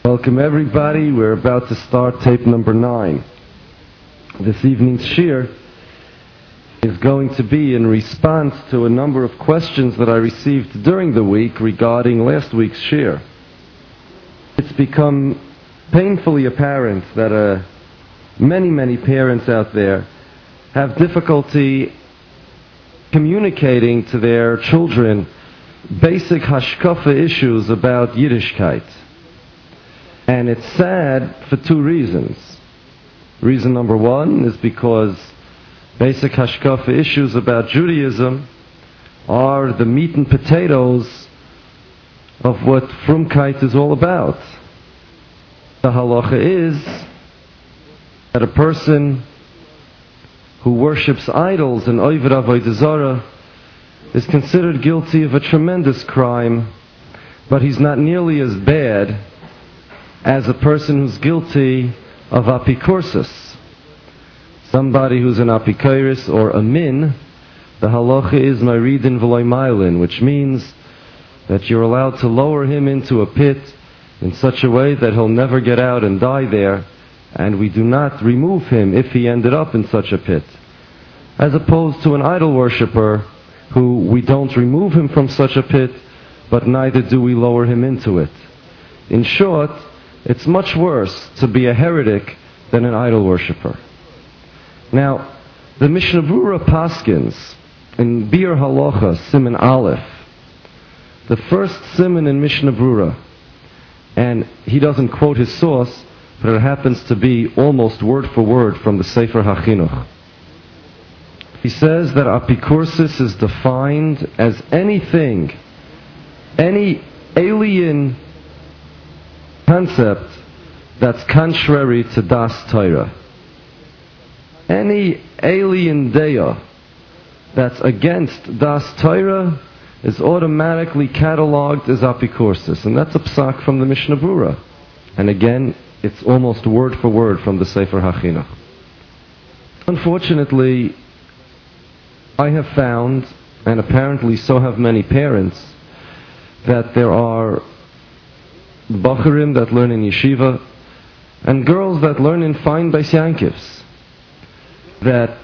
Welcome everybody. We're about to start tape number 9. This evening's shir is going to be in response to a number of questions that I received during the week regarding last week's shir. It's become painfully apparent that many parents out there have difficulty communicating to their children basic hashkafa issues about Yiddishkeit. And it's sad for two reasons. Reason number one is because basic hashkafa issues about Judaism are the meat and potatoes of what Frumkeit is all about. The halacha is that a person who worships idols and Oved Avodah Zarah is considered guilty of a tremendous crime, but he's not nearly as bad as a person who's guilty of apikursis. Somebody who's an apikoris or a min, the halacha is maridin v'loy mailin, which means that you're allowed to lower him into a pit in such a way that he'll never get out and die there, and we do not remove him if he ended up in such a pit. As opposed to an idol worshipper who we don't remove him from such a pit, but neither do we lower him into it. In short, it's much worse to be a heretic than an idol worshipper. Now, the Mishnah Brura Paskins in Bir Halacha, Siman Aleph, the first Siman in Mishnah Brura, and he doesn't quote his source, but it happens to be almost word for word from the Sefer HaChinuch. He says that apikursis is defined as anything, any alien concept that's contrary to Das Torah. Any alien daya that's against Das Torah is automatically cataloged as apikursis, and that's a psak from the Mishnah Brura. And again, it's almost word for word from the Sefer HaChinuch. Unfortunately, I have found, and apparently so have many parents, that there are bachurim that learn in yeshiva and girls that learn in fine Beis Yankivs that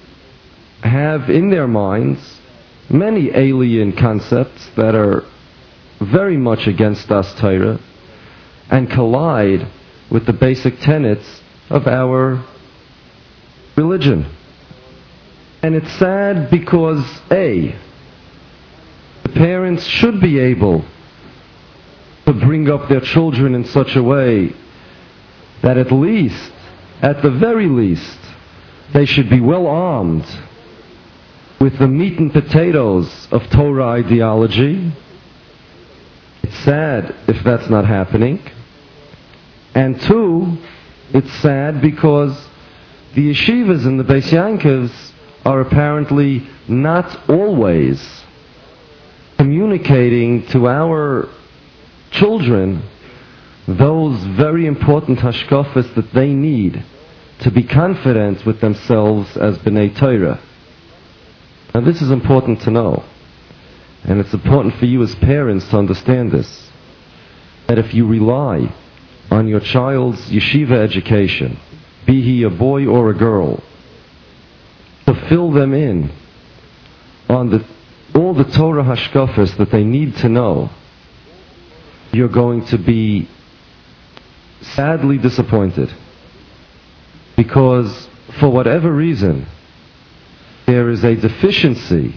have in their minds many alien concepts that are very much against Das Torah and collide with the basic tenets of our religion. And it's sad because the parents should be able to bring up their children in such a way that at the very least, they should be well armed with the meat and potatoes of Torah ideology. It's sad if that's not happening. And two, it's sad because the yeshivas and the Beis Yankivs are apparently not always communicating to our children those very important hashkafas that they need to be confident with themselves as B'nai Torah. Now this is important to know, and it's important for you as parents to understand this, that if you rely on your child's yeshiva education, be he a boy or a girl, to fill them in on all the Torah hashkafas that they need to know, you're going to be sadly disappointed. Because for whatever reason, there is a deficiency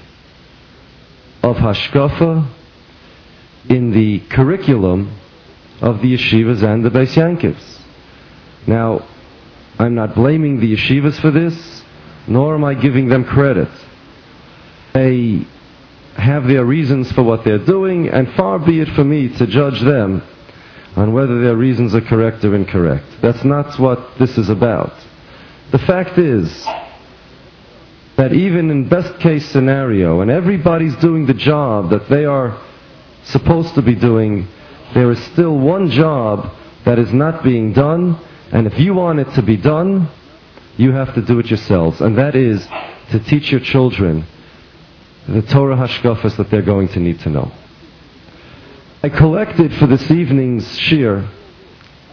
of hashkafa in the curriculum of the yeshivas and the Beis Yankivs. Now, I'm not blaming the yeshivas for this, nor am I giving them credit. They have their reasons for what they're doing, and far be it for me to judge them on whether their reasons are correct or incorrect. That's not what this is about. The fact is that even in best case scenario, and everybody's doing the job that they are supposed to be doing, there is still one job that is not being done, and if you want it to be done, you have to do it yourselves, and that is to teach your children the Torah hashkafas that they're going to need to know. I collected for this evening's shir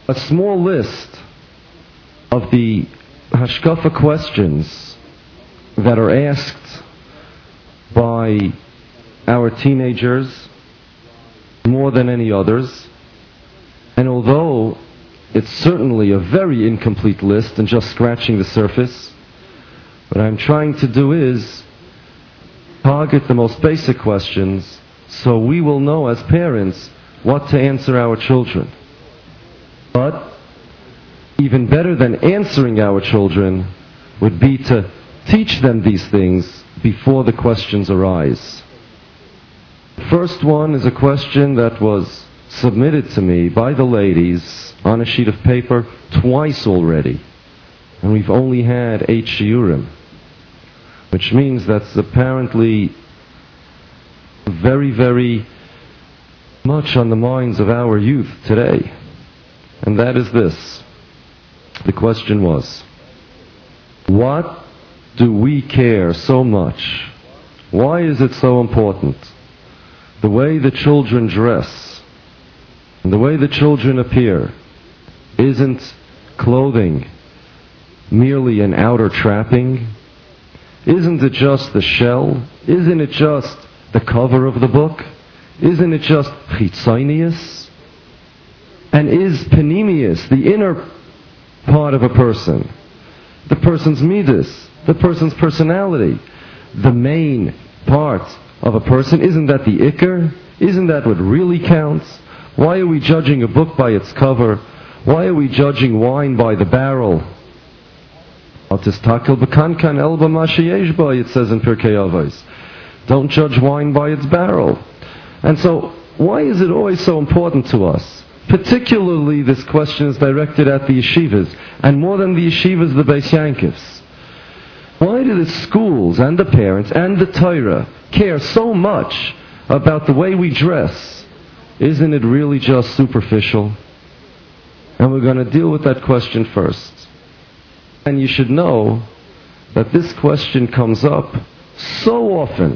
a small list of the hashkafa questions that are asked by our teenagers more than any others. And although it's certainly a very incomplete list and just scratching the surface, what I'm trying to do is target the most basic questions so we will know as parents what to answer our children. But even better than answering our children would be to teach them these things before the questions arise. The first one is a question that was submitted to me by the ladies on a sheet of paper twice already. And we've only had 8 shiurim, which means that's apparently very, very much on the minds of our youth today. And that is this. The question was, what do we care so much? Why is it so important? The way the children dress and the way the children appear, isn't clothing merely an outer trapping? Isn't it just the shell? Isn't it just the cover of the book? Isn't it just chitzonius? And is panemius, the inner part of a person, the person's midas, the person's personality, the main part of a person? Isn't that the ikar? Isn't that what really counts? Why are we judging a book by its cover? Why are we judging wine by the barrel? It says in Pirkei Avos, don't judge wine by its barrel. And so, why is it always so important to us? Particularly this question is directed at the yeshivas, and more than the yeshivas, the Beis Yankivs. Why do the schools and the parents and the Torah care so much about the way we dress? Isn't it really just superficial? And we're going to deal with that question first. And you should know that this question comes up so often.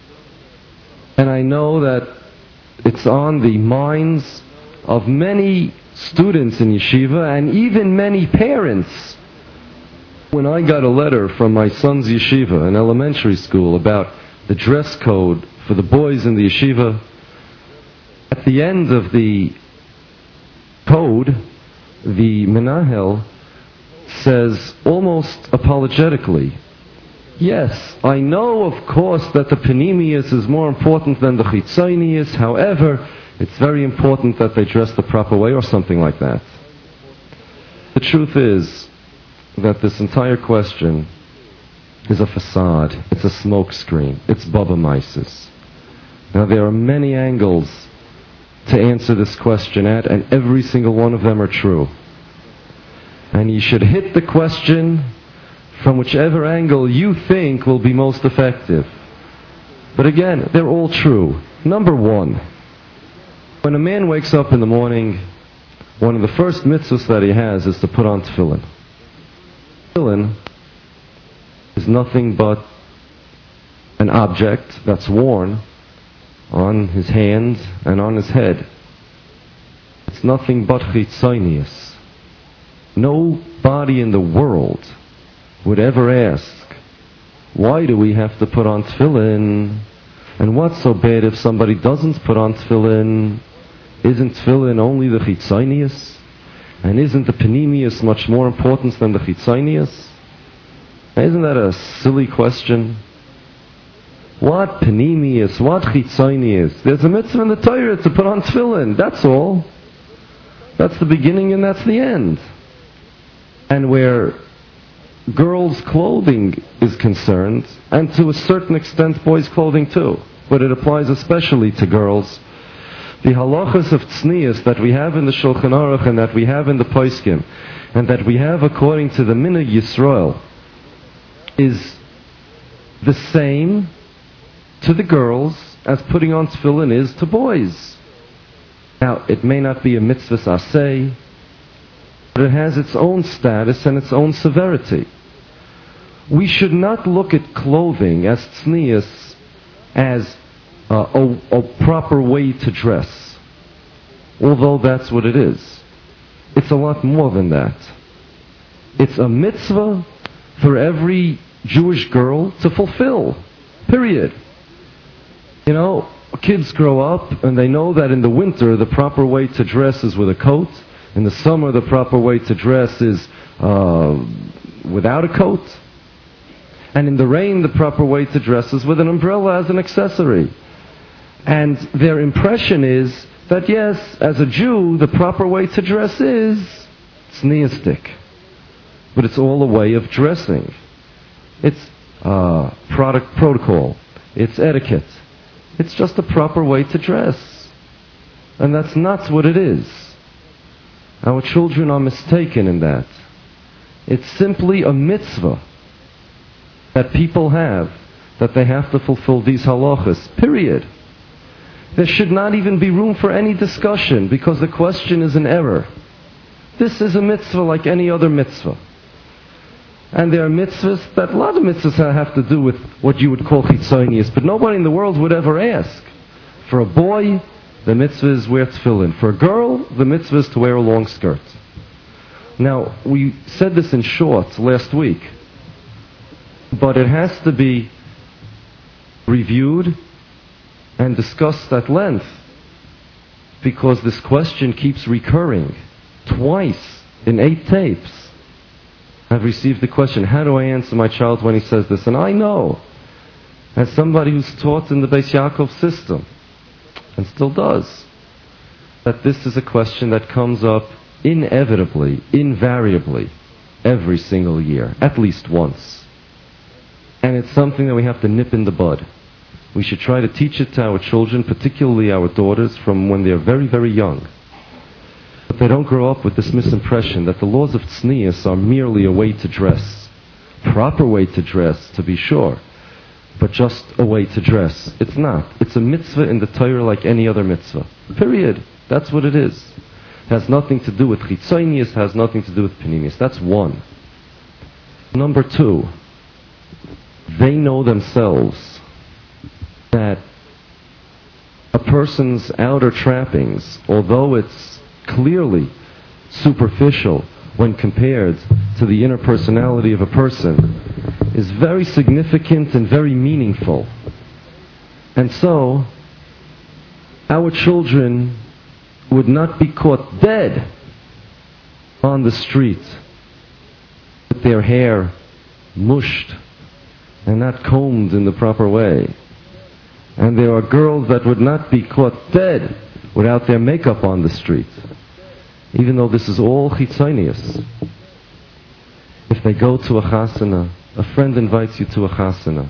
And I know that it's on the minds of many students in yeshiva and even many parents. When I got a letter from my son's yeshiva in elementary school about the dress code for the boys in the yeshiva, at the end of the code, the menahel says almost apologetically, yes, I know of course that the panemius is more important than the chitzonius, however, it's very important that they dress the proper way, or something like that. The truth is that this entire question is a facade, it's a smoke screen, it's Baba Mises. Now there are many angles to answer this question at, and every single one of them are true. And you should hit the question from whichever angle you think will be most effective. But again, they're all true. Number one, when a man wakes up in the morning, one of the first mitzvahs that he has is to put on tefillin. Tefillin is nothing but an object that's worn on his hand and on his head. It's nothing but chitzonius. Nobody in the world would ever ask, why do we have to put on tefillin? And what's so bad if somebody doesn't put on tefillin? Isn't tefillin only the chitzonius? And isn't the panemius much more important than the chitzonius? Isn't that a silly question? What panemius? What chitzonius? There's a mitzvah in the Torah to put on tefillin. That's all. That's the beginning and that's the end. And where girls' clothing is concerned, and to a certain extent boys' clothing too, but it applies especially to girls, the halachas of tznius that we have in the Shulchan Aruch and that we have in the Poskim, and that we have according to the Minhag Yisrael, is the same to the girls as putting on tefillin is to boys. Now, it may not be a mitzvah aseh, but it has its own status and its own severity. We should not look at clothing as tznius as a proper way to dress, although that's what it is. it's a lot more than that. It's a mitzvah for every Jewish girl to fulfill. Period. You know, kids grow up and they know that in the winter the proper way to dress is with a coat. In the summer the proper way to dress is without a coat. And in the rain the proper way to dress is with an umbrella as an accessory. And their impression is that yes, as a Jew, the proper way to dress is tzniistic. But it's all a way of dressing. It's protocol. It's etiquette. It's just a proper way to dress. And that's not what it is. Our children are mistaken in that. It's simply a mitzvah that people have, that they have to fulfill these halachas, period. There should not even be room for any discussion, because the question is an error. This is a mitzvah like any other mitzvah. And there are mitzvahs that, a lot of mitzvahs have to do with what you would call chitzonius, but nobody in the world would ever ask. For a boy, the mitzvah is wear tefillin. For a girl, the mitzvah is to wear a long skirt. Now, we said this in short last week, but it has to be reviewed and discussed at length, because this question keeps recurring. Twice in 8 tapes I've received the question, how do I answer my child when he says this? And I know, as somebody who's taught in the Beis Yaakov system, and still does, that this is a question that comes up inevitably, invariably, every single year, at least once. And it's something that we have to nip in the bud. We should try to teach it to our children, particularly our daughters, from when they're very, very young. But they don't grow up with this misimpression that the laws of tznius are merely a way to dress. Proper way to dress, to be sure, but just a way to dress. It's not. It's a mitzvah in the Torah like any other mitzvah. Period. That's what it is. It has nothing to do with chitzonius, has nothing to do with paninius. That's one. Number 2, they know themselves that a person's outer trappings, although it's clearly superficial when compared to the inner personality of a person, is very significant and very meaningful. And so, our children would not be caught dead on the street with their hair mushed and not combed in the proper way. And there are girls that would not be caught dead without their makeup on the street, even though this is all chitzonius. If they go to a chasana, a friend invites you to a chasana,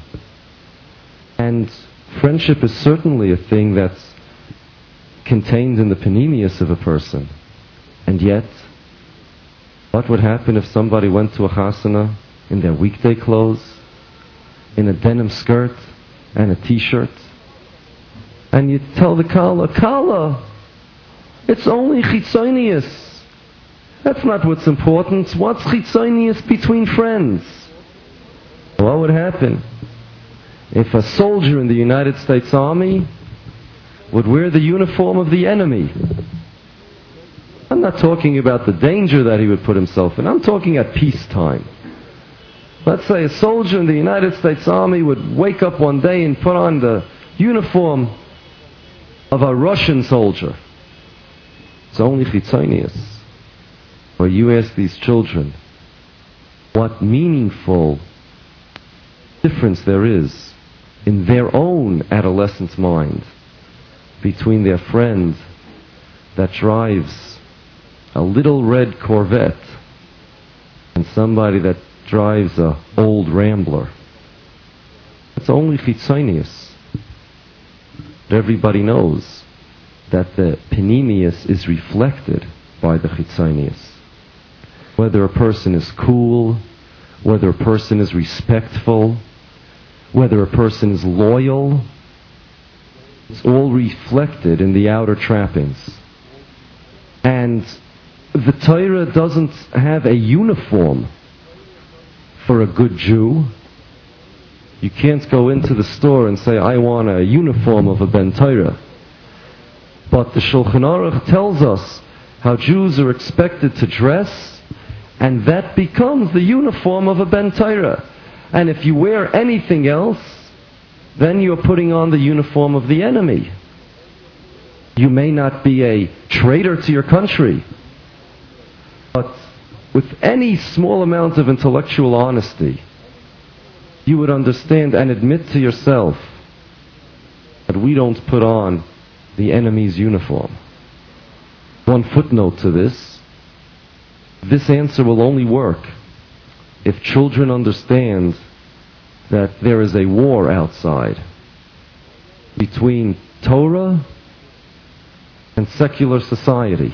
and friendship is certainly a thing that's contained in the paninius of a person. And yet, what would happen if somebody went to a chasana in their weekday clothes, in a denim skirt and a t-shirt, and you tell the Kala, it's only chitzonius. That's not what's important. What's chitzonius between friends? What would happen if a soldier in the United States Army would wear the uniform of the enemy? I'm not talking about the danger that he would put himself in. I'm talking at peacetime. Let's say a soldier in the United States Army would wake up one day and put on the uniform of a Russian soldier. It's only chitzonius. Or you ask these children what meaningful difference there is in their own adolescent mind between their friend that drives a little red Corvette and somebody that drives a old Rambler. It's only chitzonius. But everybody knows that the paninius is reflected by the chitzonius. Whether a person is cool, whether a person is respectful, whether a person is loyal, it's all reflected in the outer trappings. And the Torah doesn't have a uniform for a good Jew. You can't go into the store and say, I want a uniform of a Ben Torah. But the Shulchan Aruch tells us how Jews are expected to dress, and that becomes the uniform of a Ben Torah. And if you wear anything else, then you're putting on the uniform of the enemy. You may not be a traitor to your country, but with any small amount of intellectual honesty, you would understand and admit to yourself that we don't put on the enemy's uniform. One footnote to this: this answer will only work if children understand that there is a war outside between Torah and secular society.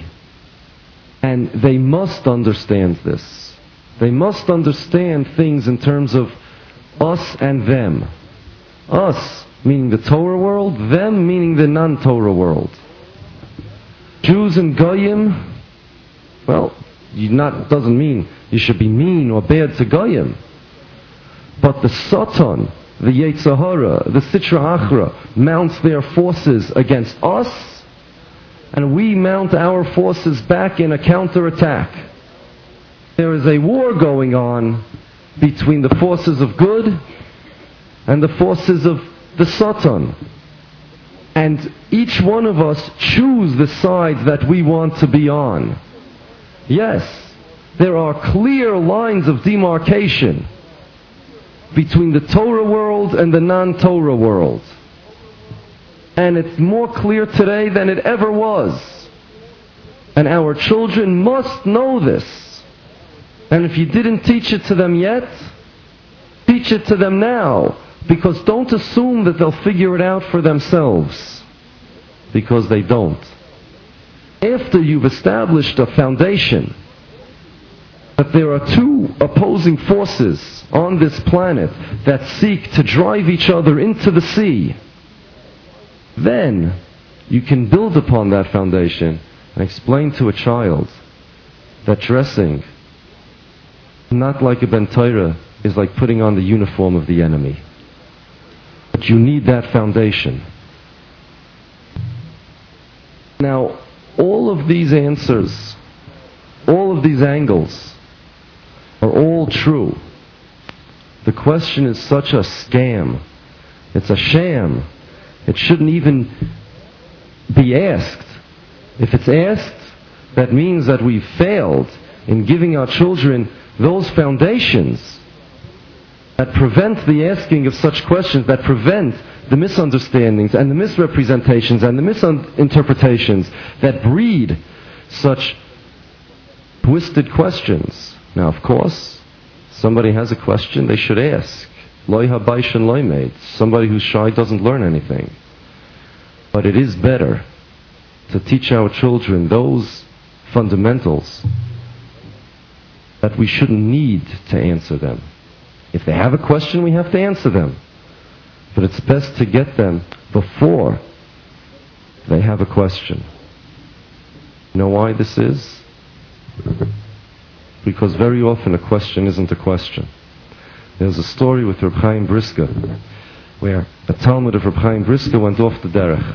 And they must understand this. They must understand things in terms of us and them. Us meaning the Torah world, them meaning the non-Torah world. Jews and Goyim, well, doesn't mean you should be mean or bad to Goyim. But the Satan, the Yetzer Hara, the Sitra Achra mounts their forces against us, and we mount our forces back in a counterattack. There is a war going on between the forces of good and the forces of the Satan. And each one of us choose the side that we want to be on. Yes, there are clear lines of demarcation between the Torah world and the non-Torah world. And it's more clear today than it ever was. And our children must know this. And if you didn't teach it to them yet, teach it to them now. Because don't assume that they'll figure it out for themselves. Because they don't. After you've established a foundation that there are two opposing forces on this planet that seek to drive each other into the sea, then you can build upon that foundation and explain to a child that dressing not like a Ben Torah is like putting on the uniform of the enemy. But you need that foundation. Now, all of these answers, all of these angles, are all true. The question is such a scam. It's a sham. It shouldn't even be asked. If it's asked, that means that we've failed in giving our children those foundations that prevent the asking of such questions, that prevent the misunderstandings and the misrepresentations and the misinterpretations that breed such twisted questions. Now, of course, somebody has a question, they should ask. Loi habaishin loi made. Somebody who's shy doesn't learn anything. But it is better to teach our children those fundamentals that we shouldn't need to answer them. If they have a question, we have to answer them. But it's best to get them before they have a question. You know why this is? Because very often a question isn't a question. There's a story with Reb Chaim Brisker where a Talmud of Reb Chaim Brisker went off the derech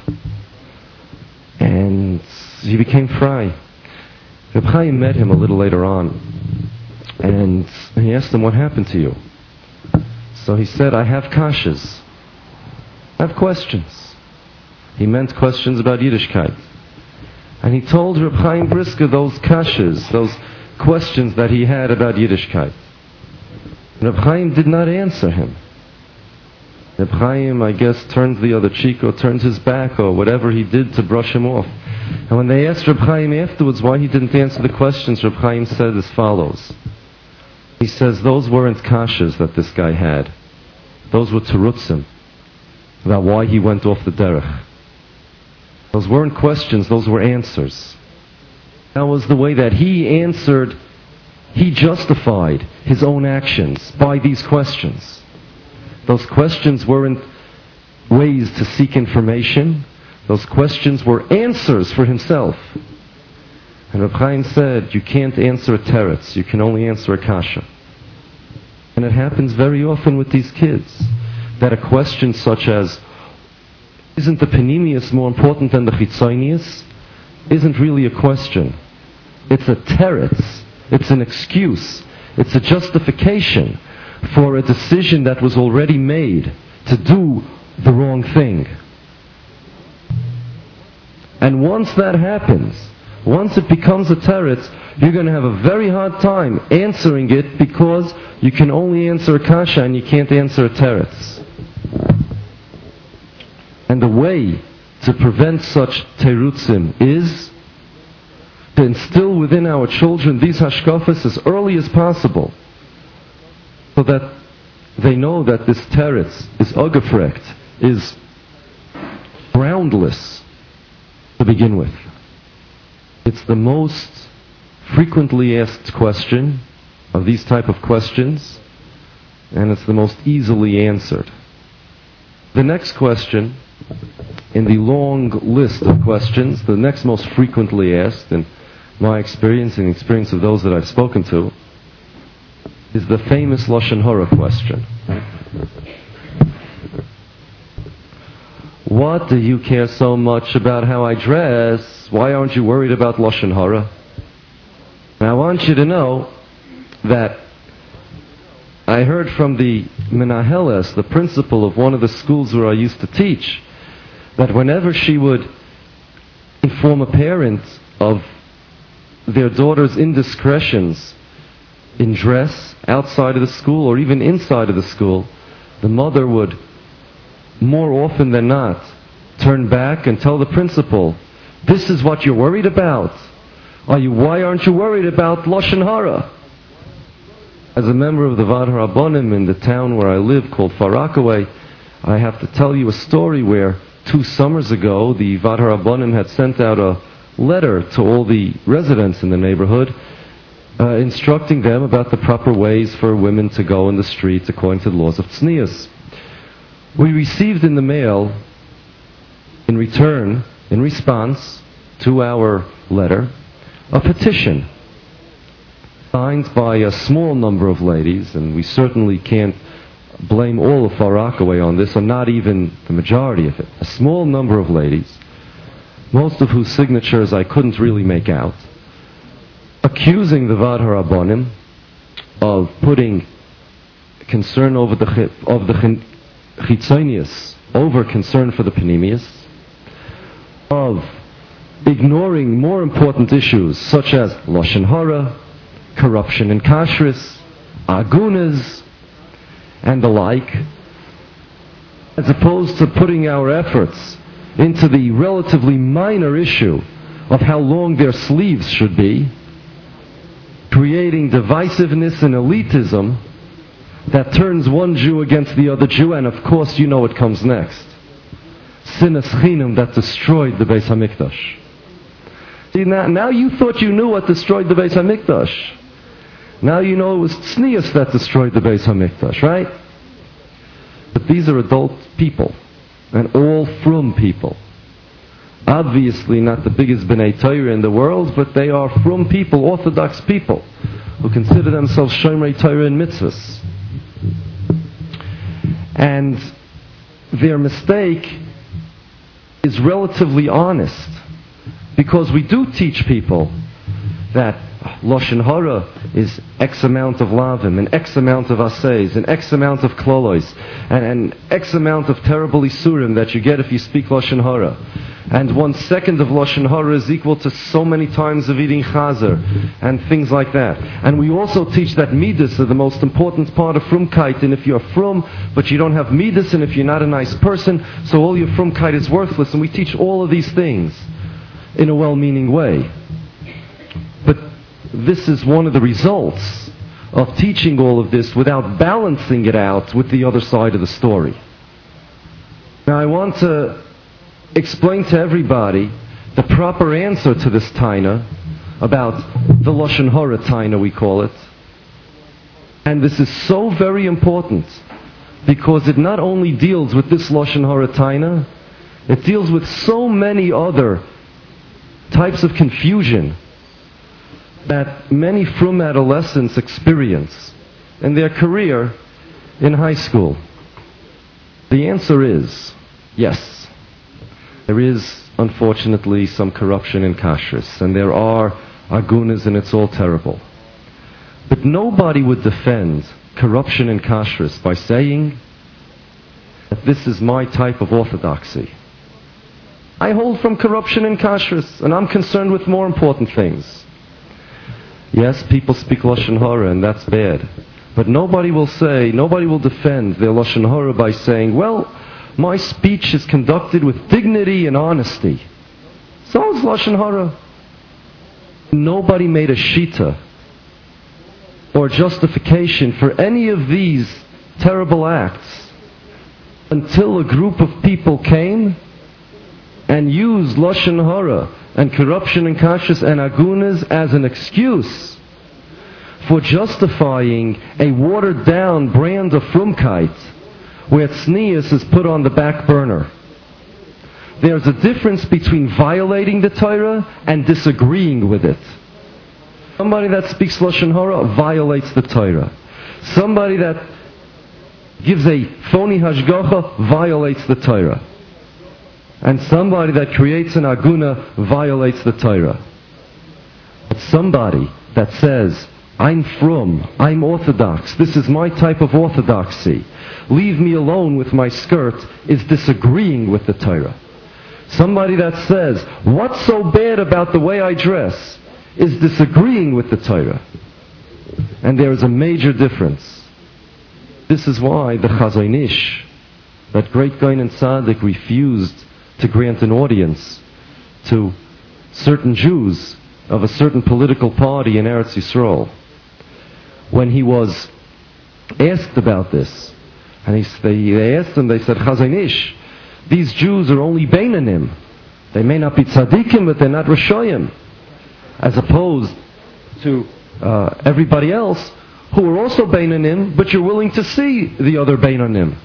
and he became fry. Reb Chaim met him a little later on and he asked him, "What happened to you?" So he said, "I have kashas. I have questions." He meant questions about Yiddishkeit. And he told Reb Chaim Brisker those kashas, those questions that he had about Yiddishkeit. Reb Chaim did not answer him. Reb Chaim, I guess, turned the other cheek or turned his back or whatever he did to brush him off. And when they asked Reb Chaim afterwards why he didn't answer the questions, Reb Chaim said as follows. He says, those weren't kashas that this guy had. Those were terutzim about why he went off the derech. Those weren't questions, those were answers. That was the way that he answered, he justified his own actions by these questions. Those questions weren't ways to seek information. Those questions were answers for himself. And Reb Chaim said, you can't answer a teretz, you can only answer a kasha. And it happens very often with these kids, that a question such as, isn't the panemius more important than the chitzonius, isn't really a question. It's a teretz. It's an excuse. It's a justification for a decision that was already made to do the wrong thing. And once that happens, once it becomes a teretz, you're going to have a very hard time answering it, because you can only answer a kasha and you can't answer a teretz. And the way to prevent such terutzim is to instill within our children these hashkafas as early as possible, so that they know that this teretz is ugefrekt, is groundless to begin with. It's the most frequently asked question of these type of questions, and it's the most easily answered. The next question in the long list of questions, the next most frequently asked, in my experience and the experience of those that I've spoken to, is the famous Lashon Hara question. What do you care so much about how I dress? Why aren't you worried about Lashon Hara? Now I want you to know that I heard from the Menaheles, the principal of one of the schools where I used to teach, that whenever she would inform a parent of their daughter's indiscretions in dress outside of the school or even inside of the school, the mother would more often than not turn back and tell the principal, "This is what you're worried about. Why aren't you worried about Lashon Hara?" As a member of the Vad HaRabbanim in the town where I live called Far Rockaway, I have to tell you a story where 2 summers ago the Vad HaRabbanim had sent out a letter to all the residents in the neighborhood instructing them about the proper ways for women to go in the streets according to the laws of Tznius. We received in the mail, in return, in response to our letter, a petition signed by a small number of ladies, and we certainly can't blame all of Far Rockaway on this, or not even the majority of it. A small number of ladies, most of whose signatures I couldn't really make out, accusing the Vad HaRabbanim of putting concern of the Chitzonius over concern for the Panemius, of ignoring more important issues such as Lashon Hara, corruption in kashrus, agunas, and the like, as opposed to putting our efforts into the relatively minor issue of how long their sleeves should be, creating divisiveness and elitism that turns one Jew against the other Jew, and of course you know what comes next. Sinas Chinam that destroyed the Beis HaMikdash. See, now you thought you knew what destroyed the Beis HaMikdash. Now you know it was Tznius that destroyed the Beis HaMikdash, right? But these are adult people, and all frum people. Obviously not the biggest B'nai Torah in the world, but they are frum people, Orthodox people, who consider themselves Shomrei Torah and Mitzvahs. And their mistake is relatively honest, because we do teach people that Lashon Hara is X amount of lavim, and X amount of aseis, and X amount of klolos, and X amount of terrible isurim that you get if you speak Lashon Hara. And 1 second of Lashon Hara is equal to so many times of eating chazer, and things like that. And we also teach that midas are the most important part of frumkeit, and if you're frum, but you don't have midas, and if you're not a nice person, so all your frumkeit is worthless. And we teach all of these things in a well-meaning way. But this is one of the results of teaching all of this without balancing it out with the other side of the story. Now I want to explain to everybody the proper answer to this taina about the Lashon Hara taina, we call it. And this is so very important because it not only deals with this Lashon Hara taina, it deals with so many other types of confusion that many frum adolescents experience in their career in high school. The answer is yes. There is, unfortunately, some corruption in kashrus, and there are agunas, and it's all terrible. But nobody would defend corruption and kashrus by saying that this is my type of orthodoxy. I hold from corruption and kashrus, and I'm concerned with more important things. Yes, people speak Lashon Hara, and that's bad. But nobody will defend their Lashon Hara by saying, well, my speech is conducted with dignity and honesty. So is Lashon Hara. Nobody made a shita or justification for any of these terrible acts until a group of people came and used Lashon Hara and corruption and kashrus and agunas as an excuse for justifying a watered-down brand of frumkeit where tznius is put on the back burner. There's a difference between violating the Torah and disagreeing with it. Somebody that speaks Lashon Hara violates the Torah. Somebody that gives a phony hashgacha violates the Torah. And somebody that creates an aguna violates the Torah. But somebody that says, I'm frum, I'm orthodox, this is my type of orthodoxy, leave me alone with my skirt, is disagreeing with the Torah. Somebody that says, what's so bad about the way I dress, is disagreeing with the Torah. And there is a major difference. This is why the Chazon Ish, that great Gaon and Tzaddik, refused to grant an audience to certain Jews of a certain political party in Eretz Yisrael. When he was asked about this, and they asked him, they said, Chazon Ish, these Jews are only Beinanim. They may not be tzaddikim, but they're not Rishoyim. As opposed to everybody else who are also Beinanim, but you're willing to see the other Beinanim.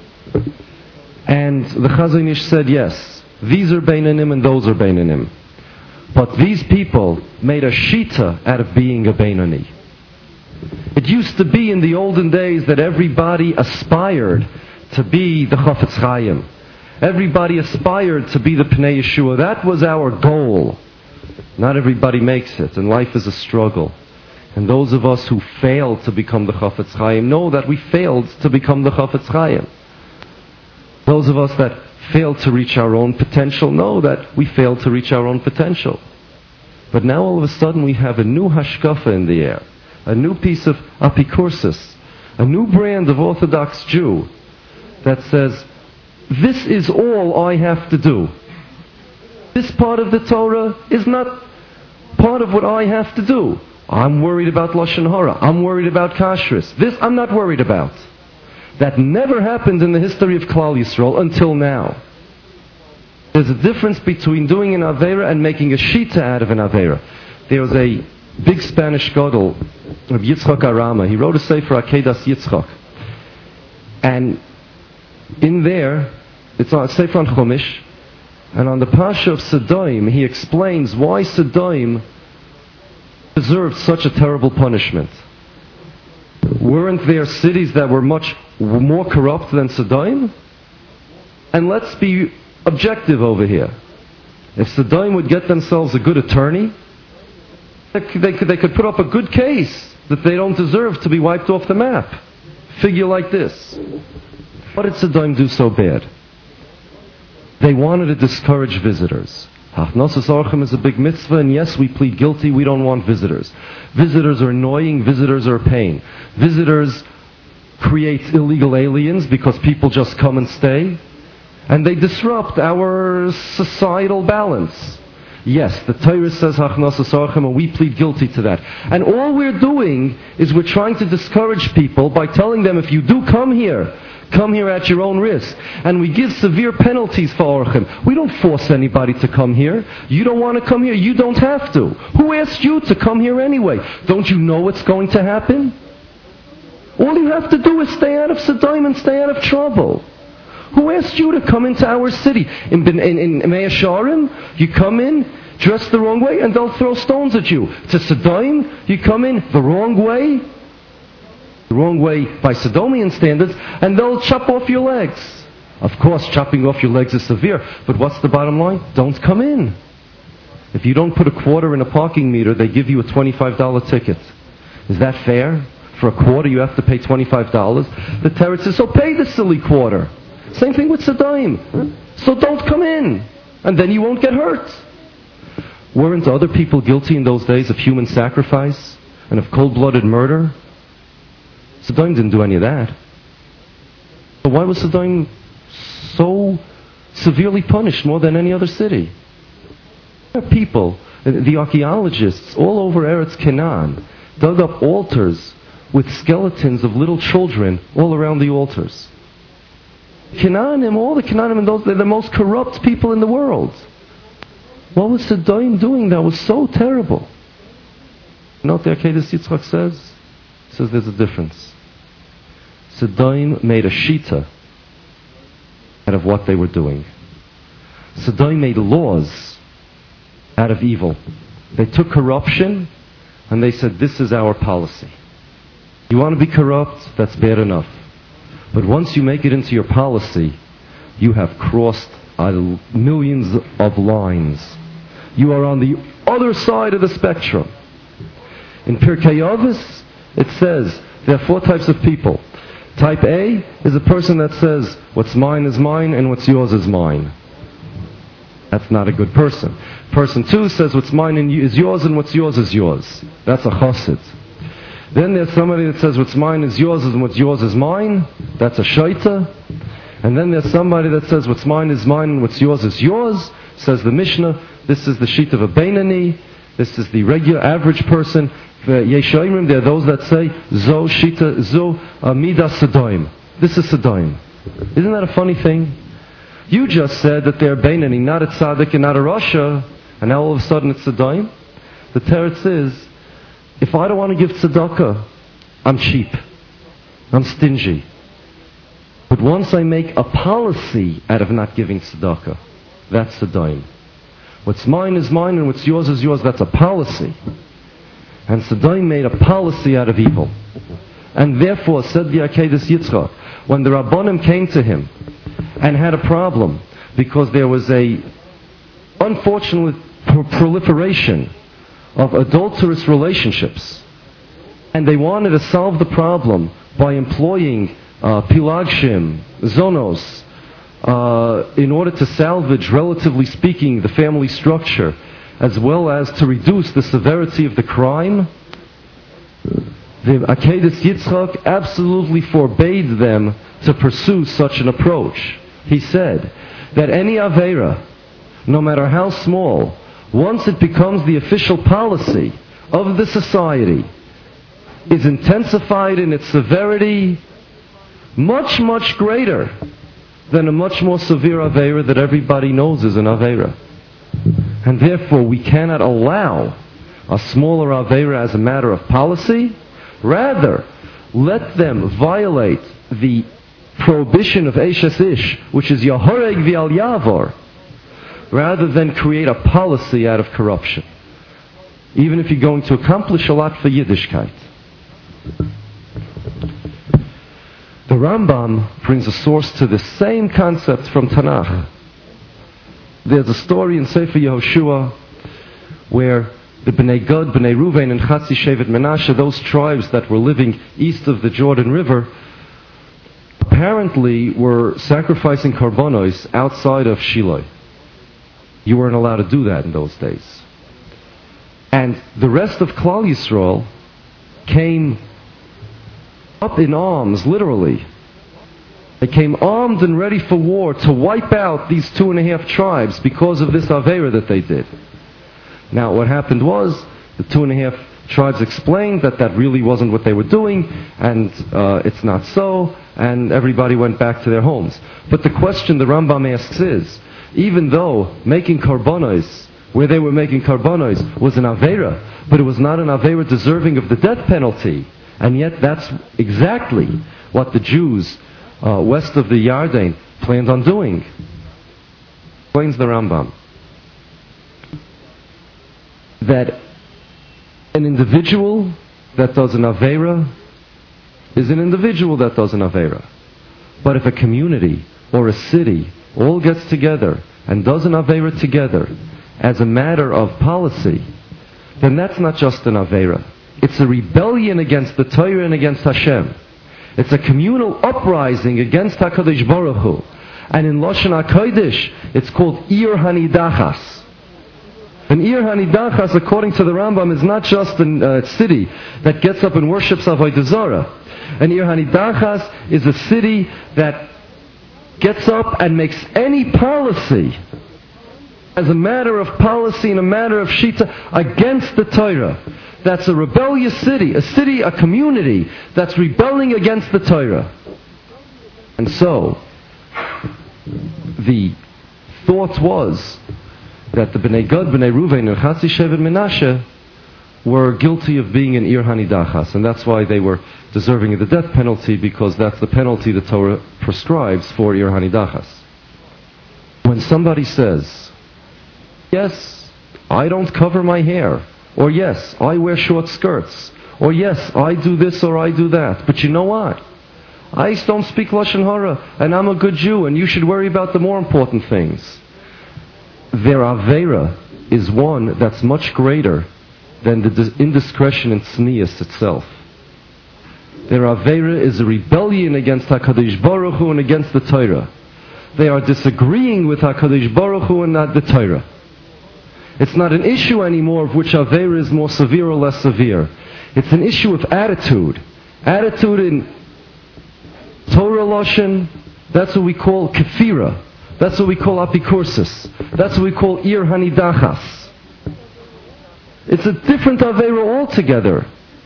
And the Chazon Ish said, yes, these are Beinanim and those are Beinanim. But these people made a shita out of being a Beinani. It used to be in the olden days that everybody aspired to be the Chafetz Chaim. Everybody aspired to be the Pnei Yeshua. That was our goal. Not everybody makes it, and life is a struggle. And those of us who failed to become the Chafetz Chaim know that we failed to become the Chafetz Chaim. Those of us that failed to reach our own potential know that we failed to reach our own potential. But now all of a sudden we have a new hashkafa in the air, a new piece of apikursis, a new brand of Orthodox Jew that says, this is all I have to do. This part of the Torah is not part of what I have to do. I'm worried about Lashon Hara. I'm worried about kashrus. This I'm not worried about. That never happened in the history of Klal Yisrael until now. There's a difference between doing an Aveira and making a shita out of an Aveira. There was a big Spanish gadol, Rabbi Yitzchak Arama. He wrote a sefer Akedas Yitzchak. And in there, it's on a sefer on Chumash, and on the Pasha of Sodom, he explains why Sodom deserved such a terrible punishment. Weren't there cities that were much more corrupt than Sodom? And let's be objective over here. If Sodom would get themselves a good attorney, they could put up a good case that they don't deserve to be wiped off the map. Figure like this. What did Sodom do so bad? They wanted to discourage visitors. Hachnosas Orchem is a big mitzvah, and yes, we plead guilty, we don't want visitors. Visitors are annoying, visitors are a pain. Visitors create illegal aliens because people just come and stay, and they disrupt our societal balance. Yes, the Torah says Hachnosas Orchem, and we plead guilty to that. And all we're doing is we're trying to discourage people by telling them, if you do come here at your own risk. And we give severe penalties for Orchim. We don't force anybody to come here. You don't want to come here, you don't have to. Who asked you to come here anyway? Don't you know what's going to happen? All you have to do is stay out of Sodom and stay out of trouble. Who asked you to come into our city? In Mea Shearim, you come in, dressed the wrong way, and they'll throw stones at you. To Sodom, you come in the wrong way by Sodomian standards, and they'll chop off your legs. Of course, chopping off your legs is severe, but what's the bottom line? Don't come in. If you don't put a quarter in a parking meter, they give you a $25 ticket. Is that fair? For a quarter you have to pay $25? The Teretz says, so pay the silly quarter. Same thing with Sodom. So don't come in, and then you won't get hurt. Weren't other people guilty in those days of human sacrifice and of cold-blooded murder? Sodom didn't do any of that. But why was Sodom so severely punished more than any other city? There are people, the archaeologists all over Eretz Canaan, dug up altars with skeletons of little children all around the altars. Canaanim, all the Canaanim, they're the most corrupt people in the world. What was Sodom doing that was so terrible? You know what the Akedah Yitzchak says? He says there's a difference. Sodom made a shita out of what they were doing. Sodom made laws out of evil. They took corruption and they said, this is our policy. You want to be corrupt? That's bad enough. But once you make it into your policy, you have crossed millions of lines. You are on the other side of the spectrum. In Pirkei Avos, it says there are 4 types of people. Type A is a person that says, what's mine is mine and what's yours is mine. That's not a good person. Person 2 says what's mine is yours and what's yours is yours. That's a chassid. Then there's somebody that says what's mine is yours and what's yours is mine. That's a shaita. And then there's somebody that says what's mine is mine and what's yours is yours. Says the Mishnah, this is the sheet of a Beinani. This is the regular average person. Yeshayim, there are those that say Zo Shita Zo Midas Sodom. This is Sodom. Isn't that a funny thing? You just said that they're Beinani, not a tzaddik and not a rasha, and now all of a sudden it's Sodom. The teretz is, if I don't want to give tzedakah, I'm cheap. I'm stingy. But once I make a policy out of not giving tzedakah, that's Sodom. What's mine is mine and what's yours is yours. That's a policy. And Sodom made a policy out of evil. And therefore, said the Akedah Yitzchak, when the Rabbanim came to him and had a problem because there was a unfortunate proliferation of adulterous relationships, and they wanted to solve the problem by employing pilagshim, zonos, in order to salvage, relatively speaking, the family structure, as well as to reduce the severity of the crime, the Akedah Yitzchak absolutely forbade them to pursue such an approach. He said that any Aveira, no matter how small, once it becomes the official policy of the society, is intensified in its severity much, much greater than a much more severe Aveira that everybody knows is an Aveira. And therefore we cannot allow a smaller Aveira as a matter of policy. Rather, let them violate the prohibition of Eishes Ish, which is Yahoreg V'al Yavor, rather than create a policy out of corruption. Even if you're going to accomplish a lot for Yiddishkeit. The Rambam brings a source to the same concept from Tanakh. There's a story in Sefer Yehoshua where the Bnei Gad, Bnei Ruvain, and Chatzi Shevet Menashe, those tribes that were living east of the Jordan River, apparently were sacrificing karbonos outside of Shiloh. You weren't allowed to do that in those days. And the rest of Klal Yisrael came up in arms, literally. They came armed and ready for war to wipe out these 2.5 tribes because of this Aveira that they did. Now what happened was, the 2.5 tribes explained that that really wasn't what they were doing, and it's not so, and everybody went back to their homes. But the question the Rambam asks is, even though making karbonos, where they were making karbonos, was an Aveira, but it was not an Aveira deserving of the death penalty, and yet that's exactly what the Jews west of the Yarden planned on doing. Explains the Rambam that an individual that does an Aveira is an individual that does an Aveira. But if a community or a city all gets together and does an Aveira together, as a matter of policy, then that's not just an Aveira. It's a rebellion against the Torah and against Hashem. It's a communal uprising against HaKadosh Baruch Hu. And in Lashon HaKodesh, it's called Ir Hanidachas. An Ir Hanidachas, according to the Rambam, is not just a city that gets up and worships Avodah Zarah. An Ir Hanidachas is a city that gets up and makes any policy as a matter of policy and a matter of shita against the Torah. That's a rebellious city, a community that's rebelling against the Torah. And so, the thought was that the Bnei Gad, Bnei Ruvain, and Chatzi Shevet Menashe were guilty of being an Ir Hanidachas, and that's why they were deserving of the death penalty, because that's the penalty the Torah prescribes for Ir Hanidachas. When somebody says, yes, I don't cover my hair, or yes, I wear short skirts, or yes, I do this or I do that, but you know what? I don't speak Lashon Hara, and I'm a good Jew, and you should worry about the more important things. Their Aveira is one that's much greater than the indiscretion and tznius itself. Their Aveira is a rebellion against HaKadosh Baruch Hu and against the Torah. They are disagreeing with HaKadosh Baruch Hu and not the Torah. It's not an issue anymore of which Aveira is more severe or less severe. It's an issue of attitude. Attitude in Torah Lashon, that's what we call kefira. That's what we call apikursis. That's what we call Ir Hanidachas. It's a different Aveira altogether.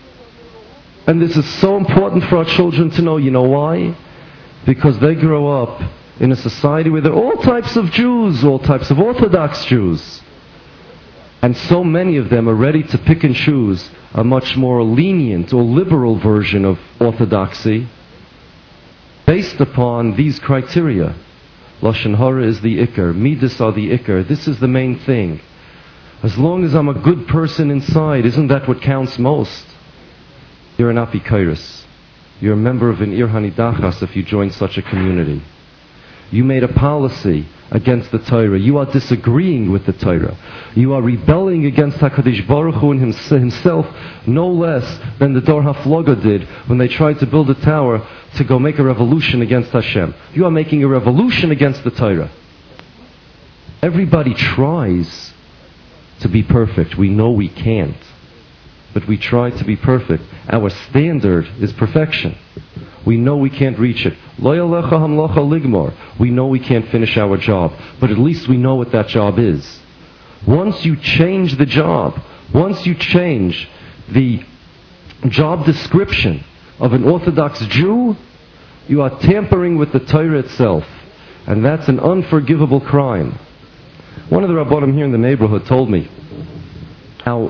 And this is so important for our children to know. You know why? Because they grow up in a society where there are all types of Jews, all types of Orthodox Jews. And so many of them are ready to pick and choose a much more lenient or liberal version of Orthodoxy based upon these criteria. Lashon Hara is the Iker. Midas are the Iker. This is the main thing. As long as I'm a good person inside, isn't that what counts most? You're an apikairis. You're a member of an Ir Hanidachas if you join such a community. You made a policy against the Torah. You are disagreeing with the Torah. You are rebelling against HaKadosh Baruch Hu and himself no less than the Dor HaFloga did when they tried to build a tower to go make a revolution against Hashem. You are making a revolution against the Torah. Everybody tries to be perfect. We know we can't. But we try to be perfect. Our standard is perfection. We know we can't reach it. Lo yalecha hamlocha ligmor. We know we can't finish our job. But at least we know what that job is. Once you change the job, once you change the job description of an Orthodox Jew, you are tampering with the Torah itself. And that's an unforgivable crime. One of the Rabbanim here in the neighborhood told me how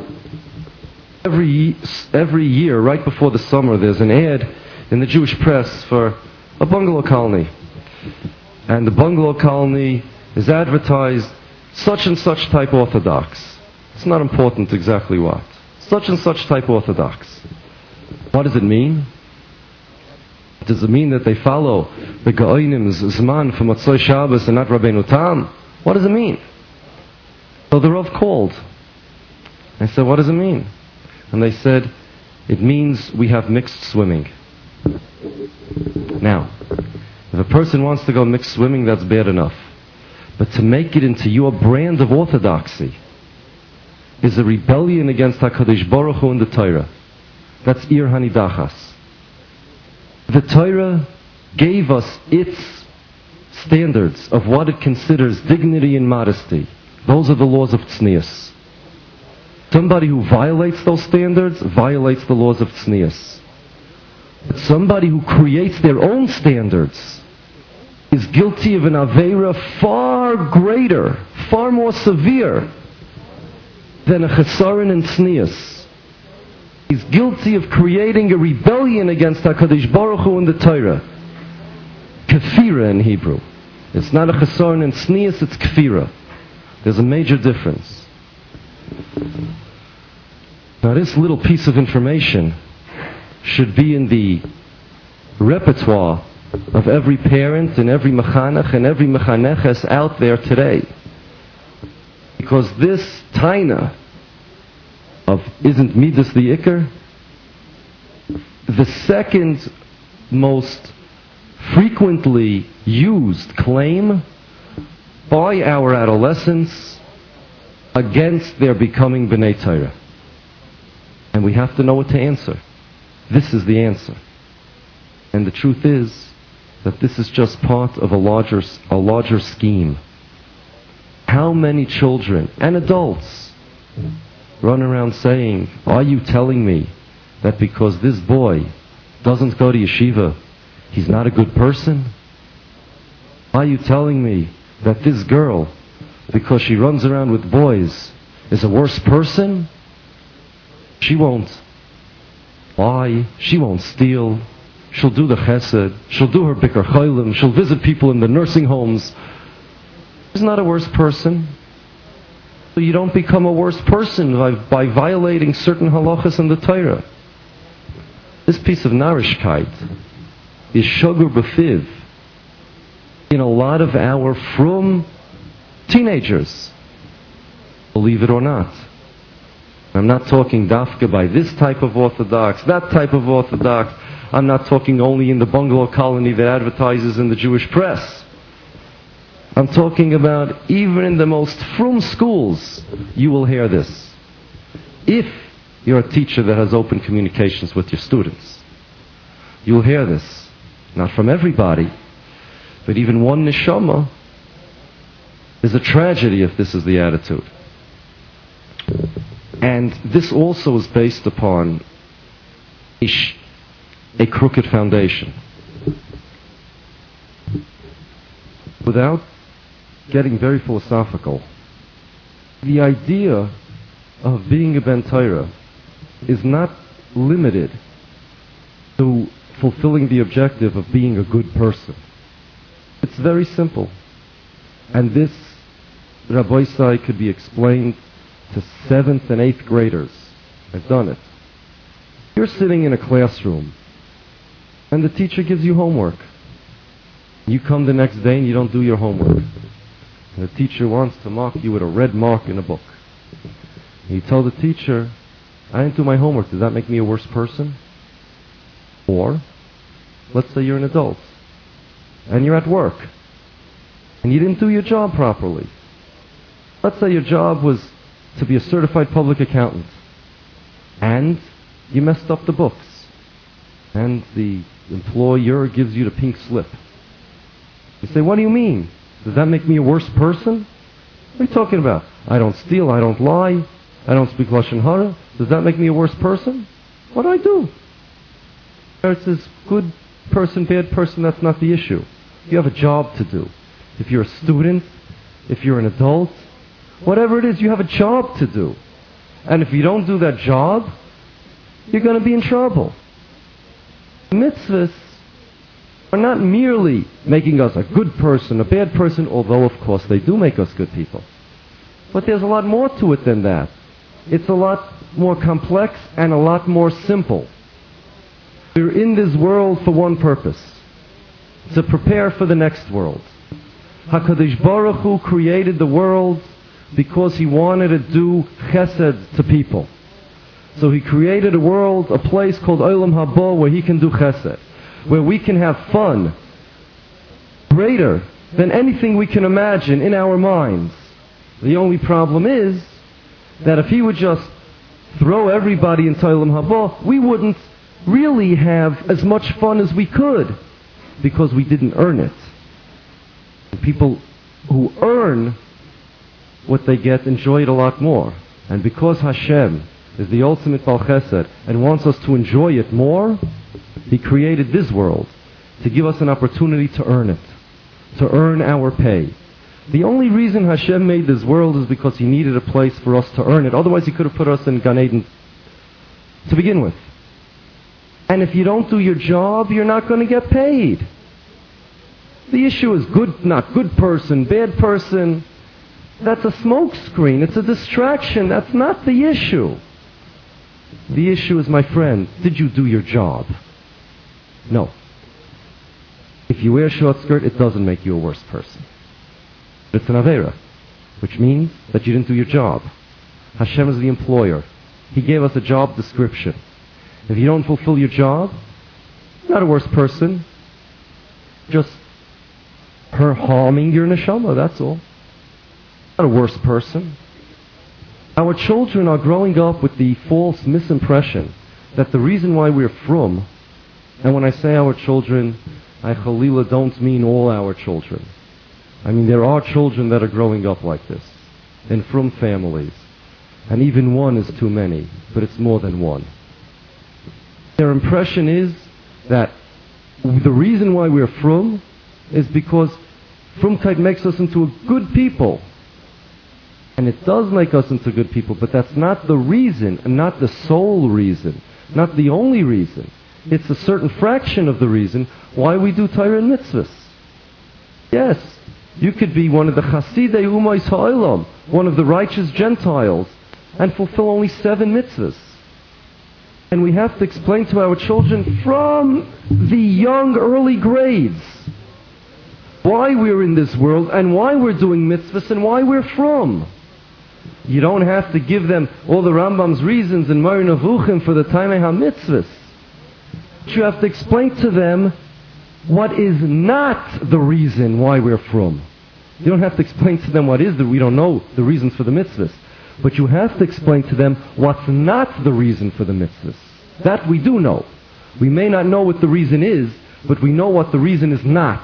every year, right before the summer, there's an ad in the Jewish press for a bungalow colony. And the bungalow colony is advertised such and such type Orthodox. It's not important exactly what. Such and such type Orthodox. What does it mean? Does it mean that they follow the Gaonim's Zman from Motzei Shabbos and not Rabbeinu Tam? What does it mean? So the Rav called. I said, what does it mean? And they said, it means we have mixed swimming. Now, if a person wants to go mixed swimming, that's bad enough. But to make it into your brand of orthodoxy is a rebellion against HaKadosh Baruch Hu and the Torah. That's Ir Hanidachas. The Torah gave us its standards of what it considers dignity and modesty. Those are the laws of tznius. Somebody who violates those standards violates the laws of tznius. But somebody who creates their own standards is guilty of an aveira far greater, far more severe than a chesaron and tznius. He's guilty of creating a rebellion against HaKadosh Baruch Hu and the Torah. Kefira in Hebrew. It's not a chesaron and tznius, it's kefira. There's a major difference. Now this little piece of information should be in the repertoire of every parent and every mechanech and every mechaneches out there today. Because this taina of isn't midas the ikar, the second most frequently used claim by our adolescents against their becoming B'nai Torah. And we have to know what to answer. This is the answer. And the truth is that this is just part of a larger scheme. How many children and adults run around saying, are you telling me that because this boy doesn't go to yeshiva, he's not a good person? Are you telling me that this girl, because she runs around with boys, is a worse person? She won't lie, she won't steal, she'll do the chesed, she'll do her bikur chaylim, she'll visit people in the nursing homes. She's not a worse person. So you don't become a worse person by violating certain halachas in the Torah. This piece of narishkeit is sugar b'fiv in a lot of our frum teenagers, believe it or not. I'm not talking dafka by this type of Orthodox, that type of Orthodox. I'm not talking only in the bungalow colony that advertises in the Jewish press. I'm talking about even in the most frum schools, you will hear this. If you're a teacher that has open communications with your students, you'll hear this. Not from everybody, but even one neshama is a tragedy if this is the attitude. And this also is based upon a crooked foundation. Without getting very philosophical, the idea of being a Ben Torah is not limited to fulfilling the objective of being a good person. It's very simple. And this, Rabbi Sai, could be explained to 7th and 8th graders. I've done it. You're sitting in a classroom and the teacher gives you homework. You come the next day and you don't do your homework. And the teacher wants to mark you with a red mark in a book. And you tell the teacher, I didn't do my homework. Does that make me a worse person? Or, let's say you're an adult and you're at work and you didn't do your job properly. Let's say your job was to be a certified public accountant and you messed up the books and the employer gives you the pink slip. You say, what do you mean? Does that make me a worse person? What are you talking about? I don't steal, I don't lie, I don't speak Lashon Hara. Does that make me a worse person? What do I do? It says, good person, bad person, that's not the issue. You have a job to do. If you're a student, if you're an adult, whatever it is, you have a job to do. And if you don't do that job, you're going to be in trouble. Mitzvahs are not merely making us a good person, a bad person, although of course they do make us good people. But there's a lot more to it than that. It's a lot more complex and a lot more simple. We're in this world for one purpose, to prepare for the next world. HaKadosh Baruch Hu created the world because He wanted to do chesed to people. So He created a world, a place called Olam Haba, where He can do chesed, where we can have fun greater than anything we can imagine in our minds. The only problem is that if He would just throw everybody into Olam Haba, we wouldn't really have as much fun as we could because we didn't earn it. And people who earn what they get enjoy it a lot more. And because Hashem is the ultimate Bal Chesed and wants us to enjoy it more, He created this world to give us an opportunity to earn it, to earn our pay. The only reason Hashem made this world is because He needed a place for us to earn it. Otherwise He could have put us in Gan Eden to begin with. And if you don't do your job, you're not going to get paid. The issue is good, not good person, bad person. That's a smoke screen. It's a distraction. That's not the issue. The issue is, my friend, did you do your job? No. If you wear a short skirt, it doesn't make you a worse person. It's an Aveira. which means that you didn't do your job. Hashem is the employer. He gave us a job description. If you don't fulfill your job, you're not a worse person. Just harming your neshama, that's all. Not a worse person. Our children are growing up with the false misimpression that the reason why we're frum, and when I say our children, I Chalila don't mean all our children. I mean there are children that are growing up like this, in frum families. And even one is too many, but it's more than one. Their impression is that the reason why we're frum is because frumkeit makes us into a good people. And it does make us into good people, but that's not the reason, and not the sole reason, not the only reason. It's a certain fraction of the reason why we do Torah and mitzvahs. Yes, you could be one of the Chasidei Umayis Ha'olam, one of the righteous Gentiles, and fulfill only 7 mitzvahs. And we have to explain to our children from the young, early grades why we're in this world, and why we're doing mitzvahs, and why we're from. You don't have to give them all the Rambam's reasons in Moreh Nevuchim for the Taimei HaMitzvahs. You have to explain to them what is not the reason why we're from. You don't have to explain to them we don't know the reasons for the mitzvahs. But you have to explain to them what's not the reason for the mitzvahs. That we do know. We may not know what the reason is, but we know what the reason is not.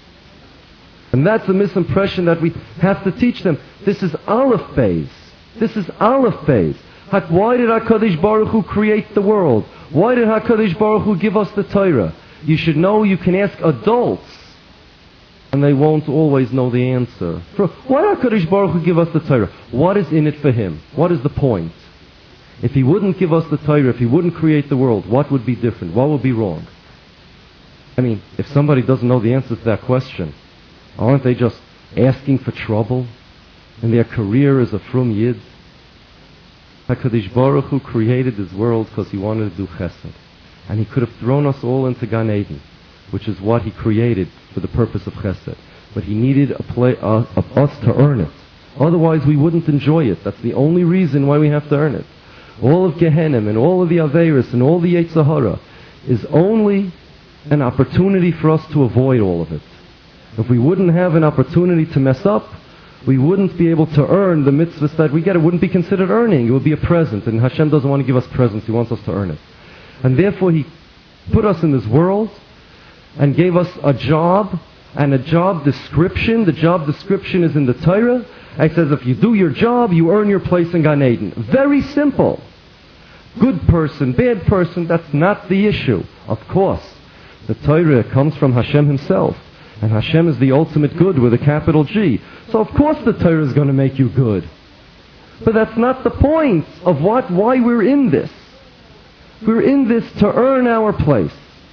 And that's the misimpression that we have to teach them. This is Aleph Beis. This is Aleph Beis. Why did HaKadosh Baruch Hu create the world? Why did HaKadosh Baruch Hu give us the Torah? You should know, you can ask adults, and they won't always know the answer. Why did HaKadosh Baruch Hu give us the Torah? What is in it for Him? What is the point? If He wouldn't give us the Torah, if He wouldn't create the world, what would be different? What would be wrong? I mean, if somebody doesn't know the answer to that question, aren't they just asking for trouble in their career as a frum yid? HaKadosh Baruch Hu created this world because He wanted to do chesed. And He could have thrown us all into Gan Eden, which is what He created for the purpose of chesed. But He needed of us to earn it. Otherwise we wouldn't enjoy it. That's the only reason why we have to earn it. All of Gehenna and all of the Averis and all the Yetzer Hara is only an opportunity for us to avoid all of it. If we wouldn't have an opportunity to mess up, we wouldn't be able to earn the mitzvahs that we get. It wouldn't be considered earning. It would be a present. And Hashem doesn't want to give us presents. He wants us to earn it. And therefore He put us in this world and gave us a job and a job description. The job description is in the Torah. It says if you do your job, you earn your place in Gan Eden. Very simple. Good person, bad person, that's not the issue. Of course, the Torah comes from Hashem Himself. And Hashem is the ultimate good with a capital G. So of course the Torah is going to make you good. But that's not the point of why we're in this. We're in this to earn our place.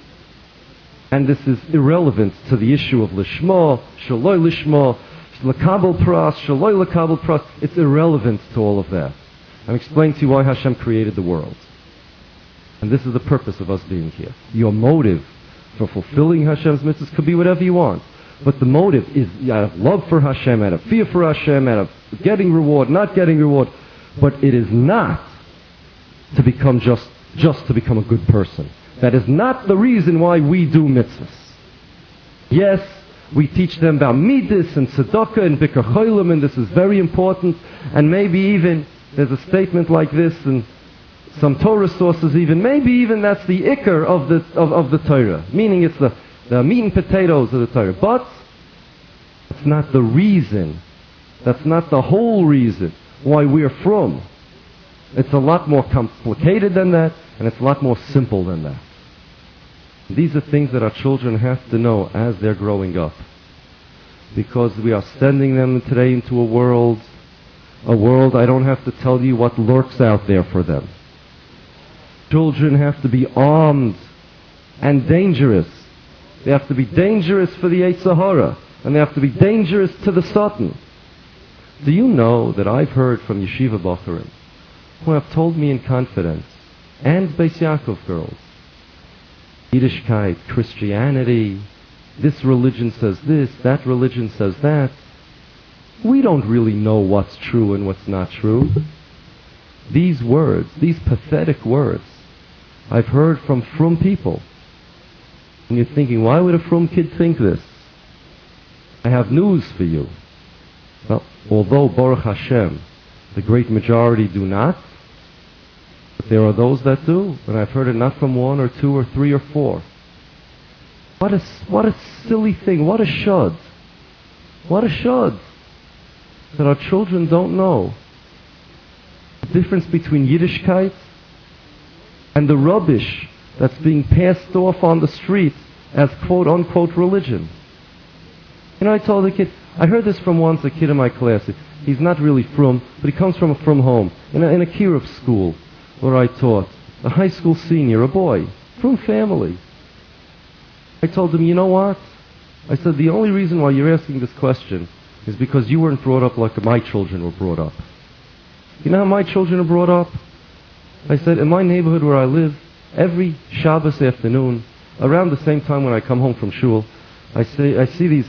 And this is irrelevant to the issue of Lishma, Shaloi Lishma, L'Kabel Pras, Shaloi L'Kabel Pras. It's irrelevant to all of that. I'm explaining to you why Hashem created the world. And this is the purpose of us being here. Your motive for fulfilling Hashem's mitzvahs could be whatever you want. But the motive is out of love for Hashem, out of fear for Hashem, out of getting reward, not getting reward. But it is not to become just to become a good person. That is not the reason why we do mitzvahs. Yes, we teach them about midas and tzedakah and bikur cholim, and this is very important. And maybe even there's a statement like this and some Torah sources even, maybe even that's the ikar of the Torah, meaning it's the meat and potatoes of the Torah. But it's not the reason, that's not the whole reason why we're from. It's a lot more complicated than that, and it's a lot more simple than that. These are things that our children have to know as they're growing up. Because we are sending them today into a world I don't have to tell you what lurks out there for them. Children have to be armed and dangerous. They have to be dangerous for the Yetzer Hara, and they have to be dangerous to the Satan. Do you know that I've heard from Yeshiva Bacharim who have told me in confidence, and Beis Yaakov girls, Yiddishkeit, Christianity, this religion says this, that religion says that. We don't really know what's true and what's not true. These words, these pathetic words, I've heard from people. And you're thinking, why would a frum kid think this? I have news for you. Well, although Baruch Hashem, the great majority do not, but there are those that do, and I've heard it not from one or two or three or four. What a silly thing, what a shud. What a shud. That our children don't know the difference between Yiddishkeit and the rubbish that's being passed off on the street as quote-unquote religion. You know, I told the kid, I heard this from once a kid in my class. He's not really frum, but he comes from a frum home, in a kiruv school where I taught. A high school senior, a boy, frum family. I told him, you know what? I said, the only reason why you're asking this question is because you weren't brought up like my children were brought up. You know how my children are brought up? I said, in my neighborhood where I live, every Shabbos afternoon, around the same time when I come home from shul, I see these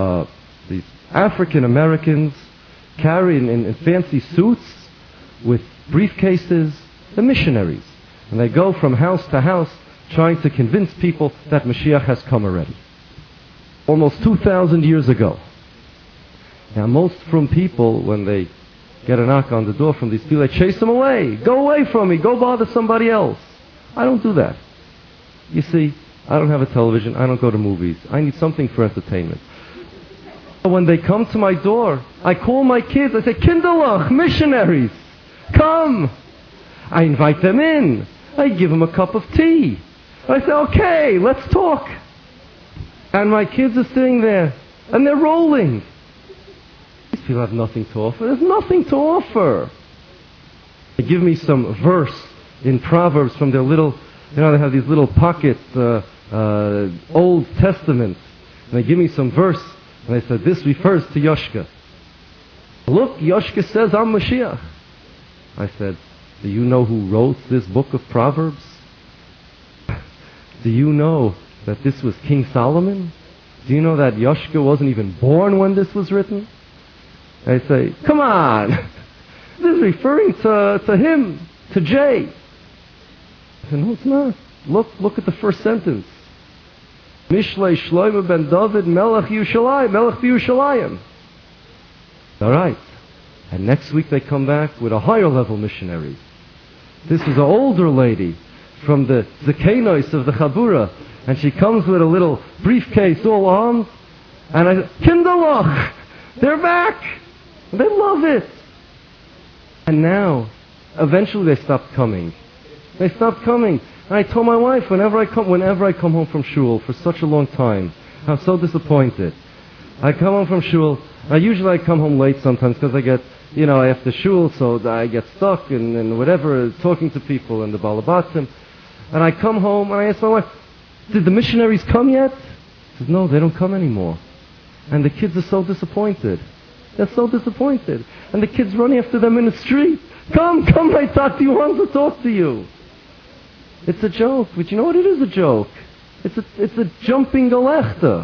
African Americans carrying in fancy suits with briefcases, the missionaries. And they go from house to house trying to convince people that Mashiach has come already. Almost 2,000 years ago. Now most from people, when they get a knock on the door from these people, they chase them away. Go away from me. Go bother somebody else. I don't do that. You see, I don't have a television. I don't go to movies. I need something for entertainment. When they come to my door, I call my kids. I say, Kinderlach, missionaries, come. I invite them in. I give them a cup of tea. I say, okay, let's talk. And my kids are sitting there, and they're rolling. These people have nothing to offer. There's nothing to offer. They give me some verse in Proverbs from their little, they have these little pockets, Old Testaments. And they give me some verse, and they said, this refers to Yoshka. Look, Yoshka says, I'm Mashiach. I said, do you know who wrote this book of Proverbs? Do you know that this was King Solomon? Do you know that Yoshka wasn't even born when this was written? I say, come on! This is referring to him, to Jay. I said, no, it's not. Look at the first sentence. Mishlei Shlomo ben David Melech Yerushalayim. All right. And next week they come back with a higher level missionary. This is an older lady from the Zekenois of the Chabura. And she comes with a little briefcase, all arms. And I said, Kinderlach! They're back! They love it! And now, eventually they stopped coming. They stopped coming. And I told my wife, whenever I come home from shul for such a long time, I'm so disappointed. I come home from shul. Usually I come home late sometimes because I get, after shul, so I get stuck and whatever, talking to people and the balabatim. And I come home and I ask my wife, did the missionaries come yet? She says, no, they don't come anymore. And the kids are so disappointed. They're so disappointed. And the kids run after them in the street. Come, my Tati wants to talk to you. It's a joke, but you know what? It is a joke. It's a jumping galechta.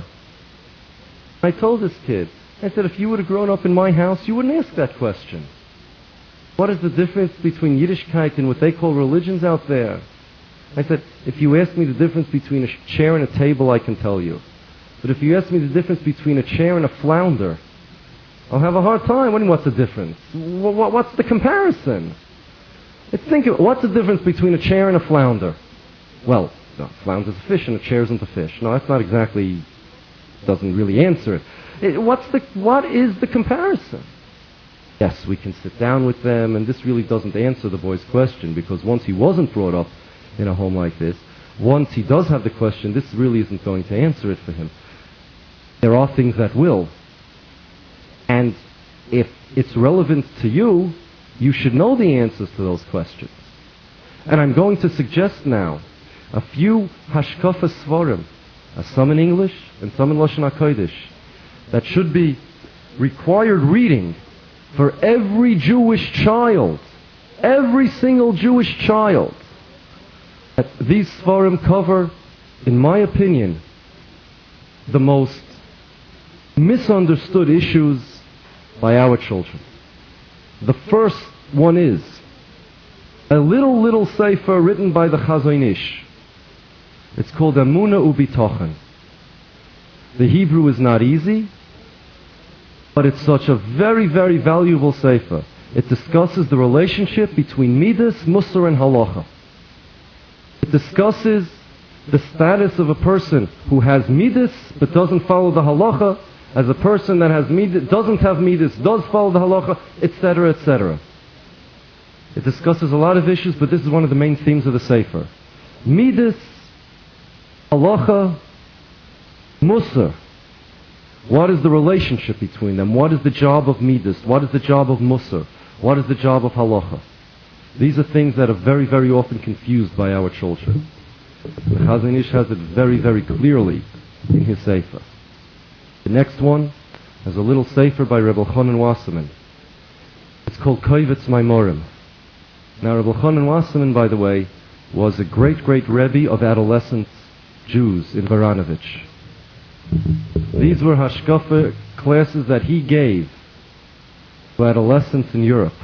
I told this kid, I said, if you would have grown up in my house, you wouldn't ask that question. What is the difference between Yiddishkeit and what they call religions out there? I said, if you ask me the difference between a chair and a table, I can tell you. But if you ask me the difference between a chair and a flounder, I'll have a hard time. What's the difference? What's the comparison? What's the difference between a chair and a flounder? Well, no, a flounder's a fish and a chair isn't a fish. No, that's not exactly, doesn't really answer it. What is the comparison? Yes, we can sit down with them, and this really doesn't answer the boy's question, because once he wasn't brought up in a home like this, once he does have the question, this really isn't going to answer it for him. There are things that will. And if it's relevant to you, you should know the answers to those questions. And I'm going to suggest now a few hashkafa svarim, some in English and some in Lashon HaKodesh, that should be required reading for every Jewish child, every single Jewish child. These svarim cover, in my opinion, the most misunderstood issues by our children. The first one is a little sefer written by the Chazon Ish. It's called Emunah Ubitochen. The Hebrew is not easy, but it's such a very, very valuable sefer. It discusses the relationship between Midas, Musar, and Halacha. It discusses the status of a person who has Midas but doesn't follow the Halacha, as a person that has Midas, doesn't have Midas, does follow the Halacha, etc., etc. It discusses a lot of issues, but this is one of the main themes of the sefer. Midas, Halacha, Musar. What is the relationship between them? What is the job of Midas? What is the job of Musar? What is the job of Halacha? These are things that are very, very often confused by our children. The Chazon Ish has it very, very clearly in his sefer. The next one is a little sefer by Rebbe Elchanan Wasserman. It's called Kovetz Maimorim. Now, Rebbe Elchanan Wasserman, by the way, was a great, great Rebbe of adolescent Jews in Baranovich. These were hashkafa classes that he gave to adolescents in Europe.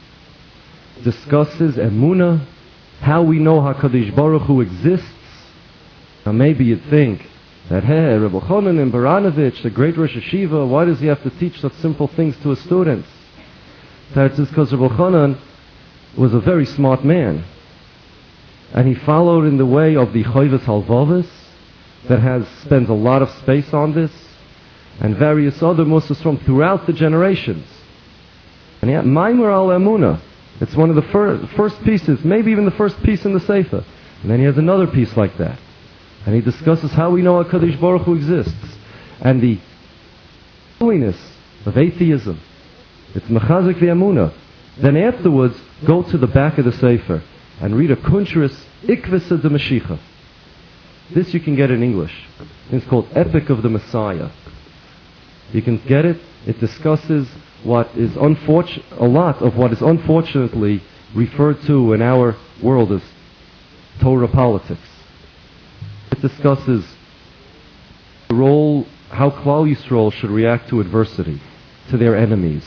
Discusses Emunah, how we know HaKadosh Baruch Hu exists. Now maybe you'd think that, hey, Rebbe Elchanan in Baranovich, the great Rosh Hashiva, why does he have to teach such simple things to his students? That's because Rebbe Elchanan was a very smart man. And he followed in the way of the Choivas Halvavis, that spends a lot of space on this, and various other Musas from throughout the generations. And yet, Maimer al Emunah, it's one of the first pieces, maybe even the first piece in the Sefer. And then he has another piece like that. And he discusses how we know HaKadosh Baruch Hu exists, and the holiness of atheism. It's Mechazik the Emunah. Then afterwards, go to the back of the Sefer and read a Kuntrus Ikvisa de Mashiach. This you can get in English. It's called Epic of the Messiah. You can get it. It discusses what is a lot of what is unfortunately referred to in our world as Torah politics. It discusses the role, how Klal Yisrael should react to adversity, to their enemies,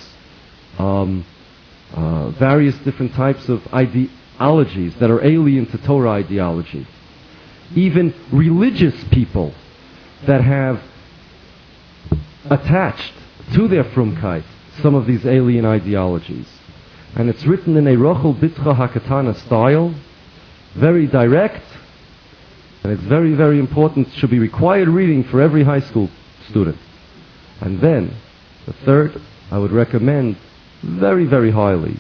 various different types of ideologies that are alien to Torah ideology. Even religious people that have attached to their Frumkeit some of these alien ideologies. And it's written in a Rochel Bitcha Hakatana style, very direct, and it's very, very important. It should be required reading for every high school student. And then, the third, I would recommend very, very highly,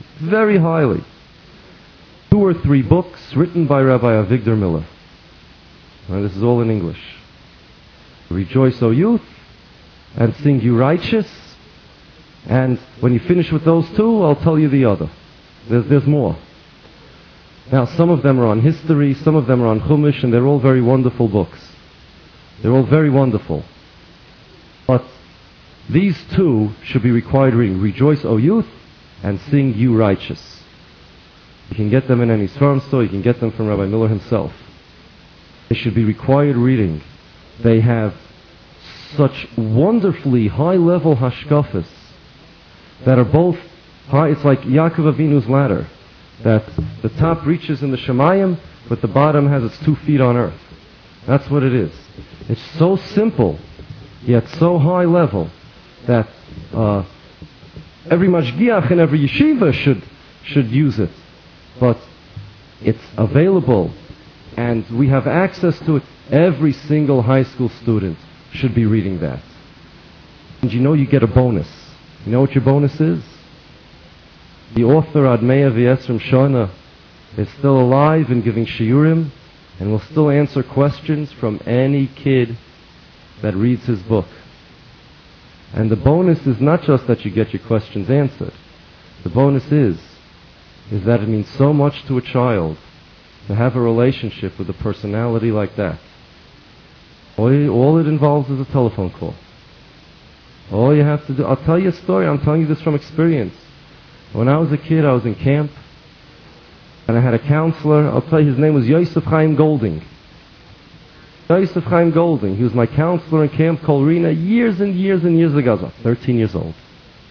2 or 3 books written by Rabbi Avigdor Miller. Now, this is all in English. Rejoice, O youth, and sing, you righteous. And when you finish with those 2, I'll tell you the other. There's more. Now, some of them are on history, some of them are on Chumash, and they're all very wonderful books. They're all very wonderful. But these 2 should be required reading. Rejoice, O youth, and sing, you righteous. You can get them in any Sfarim store, you can get them from Rabbi Miller himself. They should be required reading. They have such wonderfully high-level hashkafas that are both high. It's like Yaakov Avinu's ladder, that the top reaches in the Shemayim, but the bottom has its 2 feet on earth. That's what it is. It's so simple, yet so high level, that every mashgiach and every yeshiva should use it. But it's available, and we have access to it. Every single high school student should be reading that. And you get a bonus. You know what your bonus is? The author Admeya V'Yesrim Shona is still alive and giving shiurim, and will still answer questions from any kid that reads his book. And the bonus is not just that you get your questions answered. The bonus is that it means so much to a child to have a relationship with a personality like that. All it involves is a telephone call. All you have to do, I'll tell you a story, I'm telling you this from experience. When I was a kid, I was in camp, and I had a counselor. I'll tell you, his name was Yosef Chaim Golding. Yosef Chaim Golding. He was my counselor in Camp Kolrina years and years and years ago. I was 13 years old.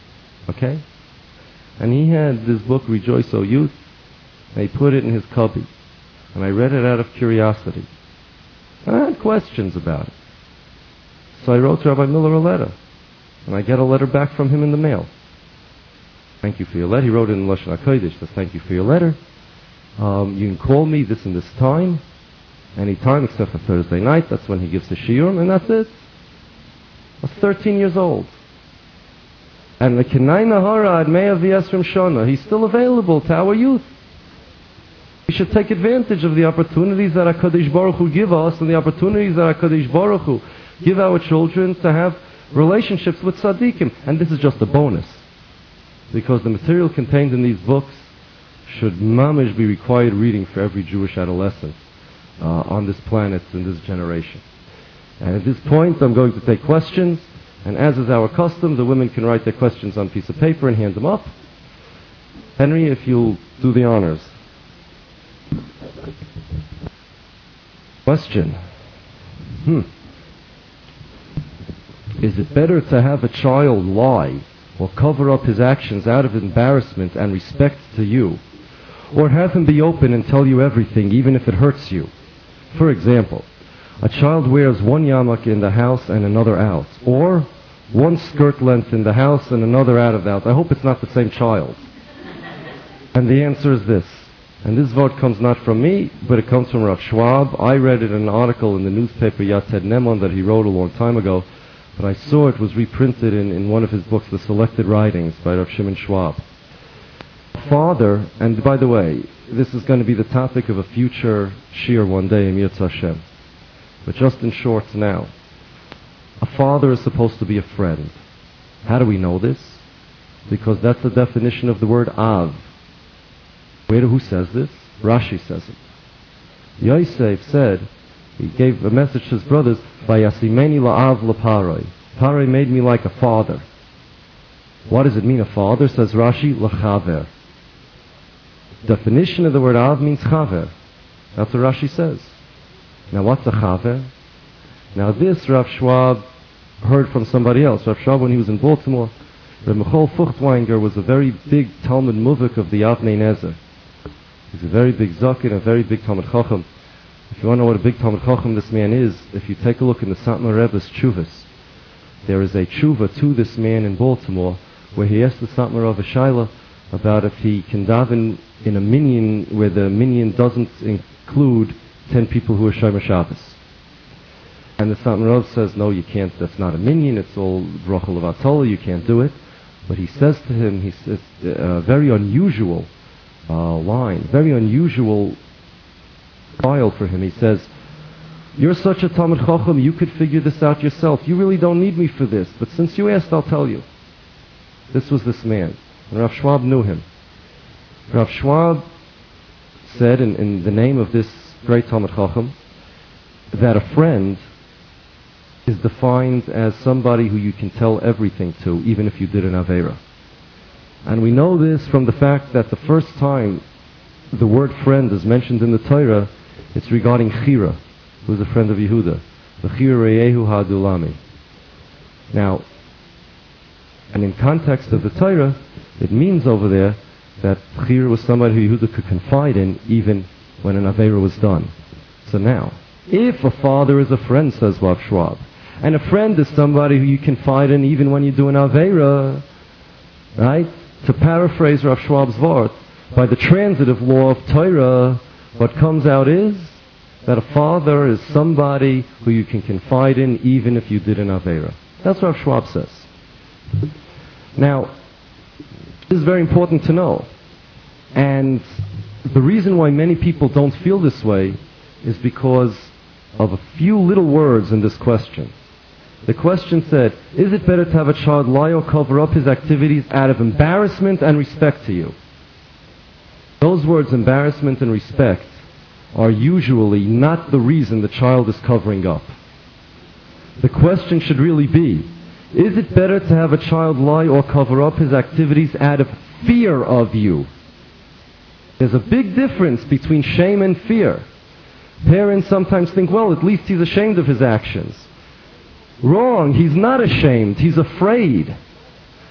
Okay? And he had this book, Rejoice, O Youth, and he put it in his cubby. And I read it out of curiosity. And I had questions about it. So I wrote to Rabbi Miller a letter. And I get a letter back from him in the mail. Thank you for your letter. He wrote it in Lashon HaKodesh. Says, thank you for your letter. You can call me this and this time. Any time except for Thursday night. That's when he gives the shiurim. And that's it. I was 13 years old. And the Kenai Nahara at Me'ah V'Yesrim Shana, he's still available to our youth. We should take advantage of the opportunities that HaKadosh Baruch Hu give us and the opportunities that HaKadosh Baruch Hu give our children to have relationships with tzaddikim. And this is just a bonus. Because the material contained in these books should mamish be required reading for every Jewish adolescent on this planet in this generation. And at this point I'm going to take questions, and as is our custom, the women can write their questions on a piece of paper and hand them up. Henry, if you'll do the honors. Question. Is it better to have a child lie or cover up his actions out of embarrassment and respect to you, or have him be open and tell you everything even if it hurts you? For example, a child wears one yarmulke in the house and another out, or one skirt length in the house and another out of the house. I hope it's not the same child. And the answer is this. And this vote comes not from me, but it comes from Rav Schwab. I read it in an article in the newspaper Yated Nemon that he wrote a long time ago, but I saw it was reprinted in one of his books, The Selected Writings by Rav Shimon Schwab. Father, and by the way, this is going to be the topic of a future shiur one day in Yirtzeh Hashem. But just in short now, a father is supposed to be a friend. How do we know this? Because that's the definition of the word Av. Who says this? Rashi says it. Yosef said, he gave a message to his brothers, Vayasimeni la'av l'paroi. Paroi made me like a father. What does it mean, a father? Says Rashi, l'chaver. Definition of the word Av means chaver. That's what Rashi says. Now what's a chaver? Now this Rav Schwab heard from somebody else. Rav Schwab, when he was in Baltimore, Rav Michal Fuchtwanger was a very big Talmud Muvik of the Avnei Nezer. He's a very big Zakin, a very big Talmud Chacham. If you want to know what a big Talmud Chacham this man is, if you take a look in the Satmar Rebbe's Tshuvas, there is a tshuva to this man in Baltimore where he asked the Satmar Rebbe Shaila about if he can daven in a minyan where the minyan doesn't include 10 people who are Shomer Shabbos. And the Satmar Rebbe says, no, you can't, that's not a minyan, it's all Brachol of Atola, you can't do it. But he says to him, he says, a very unusual line, very unusual file for him. He says, you're such a Talmud Chacham, you could figure this out yourself. You really don't need me for this, but since you asked, I'll tell you. This was this man. And Rav Schwab knew him. Rav Schwab said in the name of this great Talmud Chacham that a friend is defined as somebody who you can tell everything to, even if you did an Aveira. And we know this from the fact that the first time the word friend is mentioned in the Torah, it's regarding Chira, who was a friend of Yehuda. V'chira reyehu ha'adulami. Now, and in context of the Torah, it means over there that Chira was somebody who Yehuda could confide in even when an Aveira was done. So now, if a father is a friend, says Rav Schwab, and a friend is somebody who you confide in even when you do an Aveira, right? To paraphrase Rav Schwab's word, by the transitive law of Torah, what comes out is that a father is somebody who you can confide in even if you did an Aveira. That's what Rav Schwab says. Now, this is very important to know. And the reason why many people don't feel this way is because of a few little words in this question. The question said, is it better to have a child lie or cover up his activities out of embarrassment and respect to you? Those words, embarrassment and respect, are usually not the reason the child is covering up. The question should really be, is it better to have a child lie or cover up his activities out of fear of you? There's a big difference between shame and fear. Parents sometimes think, well, at least he's ashamed of his actions. Wrong. He's not ashamed. He's afraid.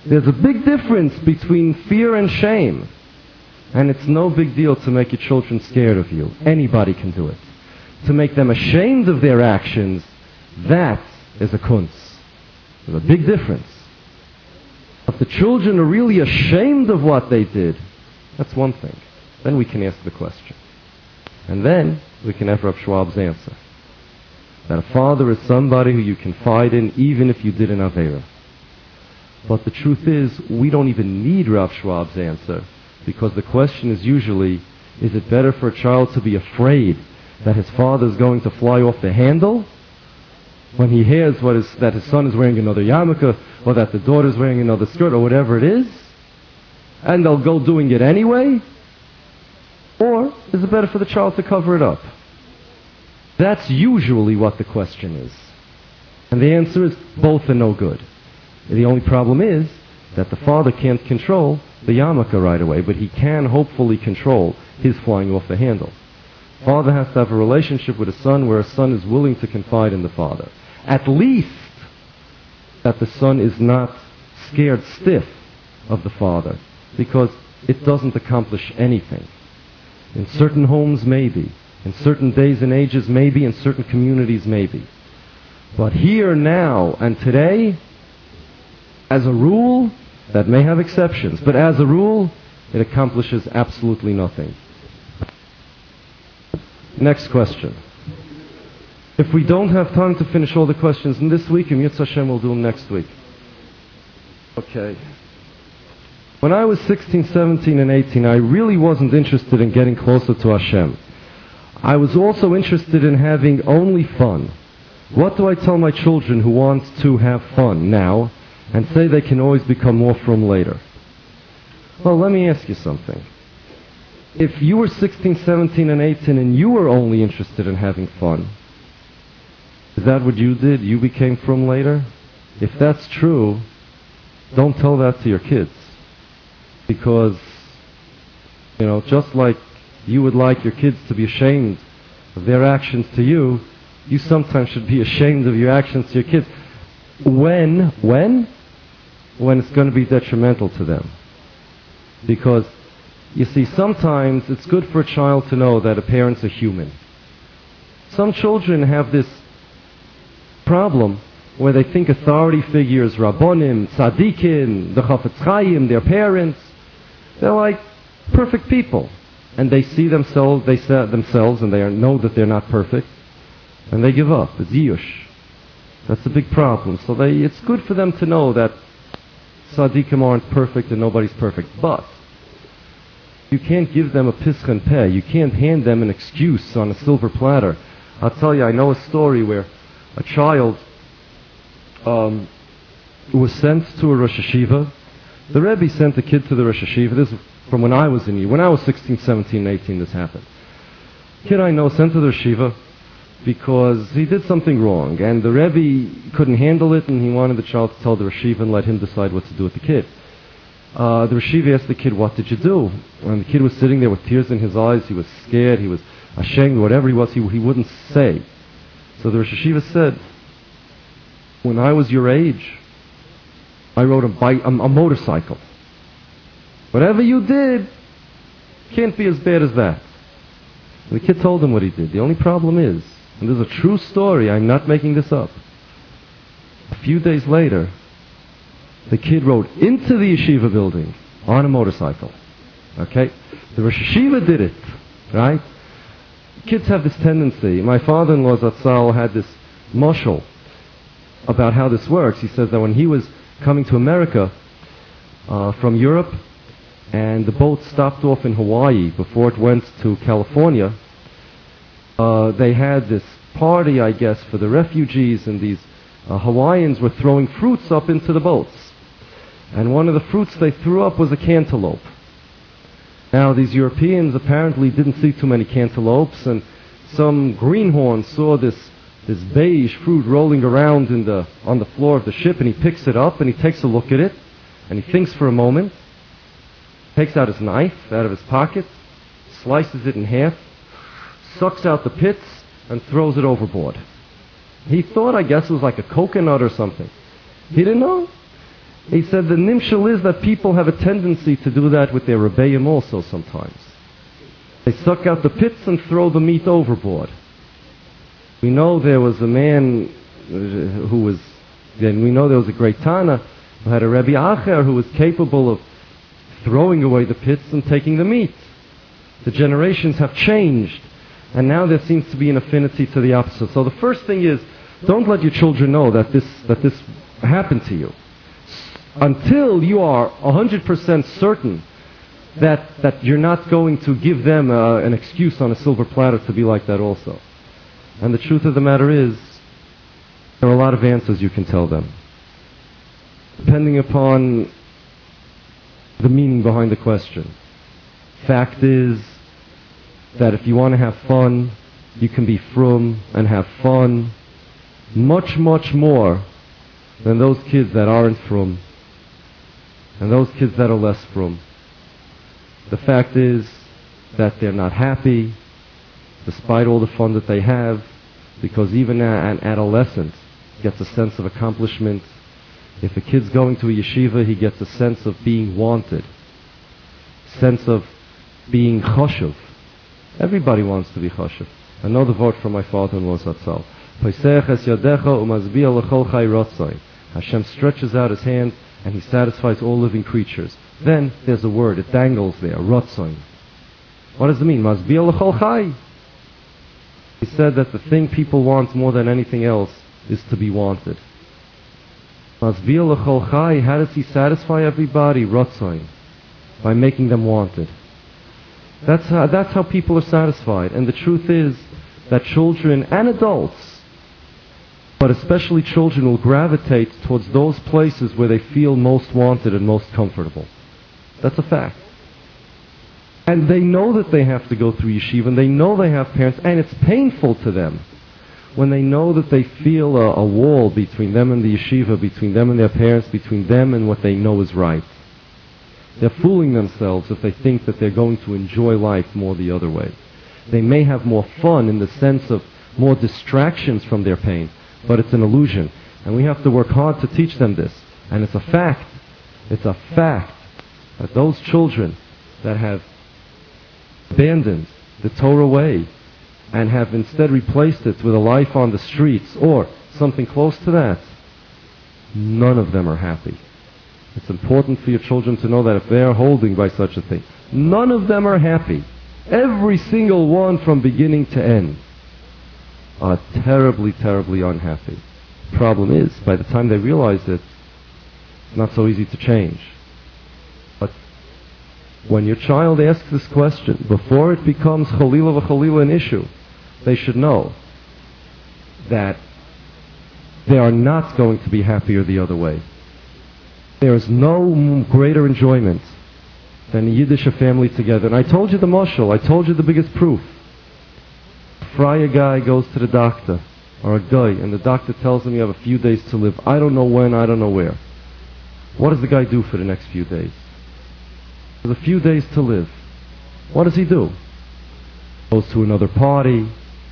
There's a big difference between fear and shame. And it's no big deal to make your children scared of you. Anybody can do it. To make them ashamed of their actions, that is a kunz. There's a big difference. If the children are really ashamed of what they did, that's one thing. Then we can ask the question. And then we can have Rav Schwab's answer. That a father is somebody who you confide in even if you did an Aveira. But the truth is, we don't even need Rav Schwab's answer, because the question is usually, is it better for a child to be afraid that his father is going to fly off the handle when he hears that his son is wearing another yarmulke, or that the daughter is wearing another skirt, or whatever it is, and they'll go doing it anyway? Or is it better for the child to cover it up? That's usually what the question is. And the answer is both are no good. The only problem is that the father can't control the yarmulke right away, but he can hopefully control his flying off the handle. Father has to have a relationship with a son where a son is willing to confide in the father. At least that the son is not scared stiff of the father, because it doesn't accomplish anything. In certain homes, maybe. In certain days and ages, maybe. In certain communities, maybe. But here, now, and today, as a rule, that may have exceptions, but as a rule, it accomplishes absolutely nothing. Next question. If we don't have time to finish all the questions in this week, in Yitzhak Hashem we'll do them next week. Okay. When I was 16, 17, and 18, I really wasn't interested in getting closer to Hashem. I was also interested in having only fun. What do I tell my children who want to have fun now and say they can always become more frum later? Well, let me ask you something. If you were 16, 17, and 18 and you were only interested in having fun, is that what you did? You became frum later? If that's true, don't tell that to your kids. Because, just like you would like your kids to be ashamed of their actions to you, you sometimes should be ashamed of your actions to your kids. When it's going to be detrimental to them. Because, you see, sometimes it's good for a child to know that a parent's a human. Some children have this problem where they think authority figures, Rabbonim, Tzaddikim, the Chafetz Chaim, their parents, they're like perfect people. And they see themselves, and they know that they're not perfect, and they give up. It's Yush. That's a big problem. So it's good for them to know that Tzaddikim aren't perfect and nobody's perfect. But you can't give them a pischan peh. You can't hand them an excuse on a silver platter. I'll tell you, I know a story where a child was sent to a Rosh Hashiva. The Rebbe sent the kid to the Rosh Hashiva. This is from when I was in When I was 16, 17, 18, this happened. Kid I know sent to the Rosh Hashiva because he did something wrong, and the Rebbe couldn't handle it, and he wanted the child to tell the Rosh Hashiva and let him decide what to do with the kid. The Rosh Hashiva asked the kid, "What did you do?" And the kid was sitting there with tears in his eyes. He was scared. He was ashamed. Whatever he was, he wouldn't say. So the Rosh Hashiva said, "When I was your age, I rode a motorcycle. Whatever you did can't be as bad as that." And the kid told him what he did. The only problem is, and this is a true story, I'm not making this up, a few days later, the kid rode into the yeshiva building on a motorcycle. Okay? The Rosh Hashiva did it. Right? Kids have this tendency. My father-in-law, Zatzal, had this mashal about how this works. He says that when he was coming to America from Europe, and the boat stopped off in Hawaii before it went to California, they had this party, I guess, for the refugees, and these Hawaiians were throwing fruits up into the boats. And one of the fruits they threw up was a cantaloupe. Now, these Europeans apparently didn't see too many cantaloupes, and some greenhorn saw this beige fruit rolling around on the floor of the ship, and he picks it up, and he takes a look at it, and he thinks for a moment, takes out his knife out of his pocket, slices it in half, sucks out the pits, and throws it overboard. He thought, I guess, it was like a coconut or something. He didn't know. He said the nimshal is that people have a tendency to do that with their rebbeim also sometimes. They suck out the pits and throw the meat overboard. We know there was a man who was, and we know there was a great Tana who had a Rebbe Acher who was capable of throwing away the pits and taking the meat. The generations have changed, and now there seems to be an affinity to the opposite. So the first thing is, don't let your children know that this happened to you until you are 100% certain that you're not going to give them an excuse on a silver platter to be like that also. And the truth of the matter is, there are a lot of answers you can tell them, depending upon the meaning behind the question. Fact is that if you want to have fun, you can be frum and have fun much, much more than those kids that aren't frum and those kids that are less frum. The fact is that they're not happy despite all the fun that they have, because even an adolescent gets a sense of accomplishment. If a kid's going to a yeshiva, he gets a sense of being wanted, sense of being choshev. Everybody wants to be choshev. I know the word from my father-in-law Zatzal. Hashem stretches out His hand and He satisfies all living creatures. Then there's a word, it dangles there, rotzoin. What does it mean? Mazbiya l'chol chai. He said that the thing people want more than anything else is to be wanted. Mazbiya l'chol chai, how does He satisfy everybody? Rotzoin. By making them wanted. That's how people are satisfied. And the truth is that children and adults, but especially children, will gravitate towards those places where they feel most wanted and most comfortable. That's a fact. And they know that they have to go through yeshiva, and they know they have parents, and it's painful to them when they know that they feel a wall between them and the yeshiva, between them and their parents, between them and what they know is right. They're fooling themselves if they think that they're going to enjoy life more the other way. They may have more fun in the sense of more distractions from their pain, but it's an illusion. And we have to work hard to teach them this. And it's a fact that those children that have abandoned the Torah way and have instead replaced it with a life on the streets or something close to that, none of them are happy. It's important for your children to know that if they are holding by such a thing, none of them are happy. Every single one from beginning to end are terribly, terribly unhappy. The problem is, by the time they realize it, it's not so easy to change. But when your child asks this question, before it becomes chalila v'chalila an issue, they should know that they are not going to be happier the other way. There is no greater enjoyment than a Yiddish family together. And I told you the mashal, I told you the biggest proof. A friar guy goes to the doctor, or a guy, and the doctor tells him you have a few days to live. I don't know when, I don't know where. What does the guy do for the next few days? There's a few days to live. What does he do? Goes to another party,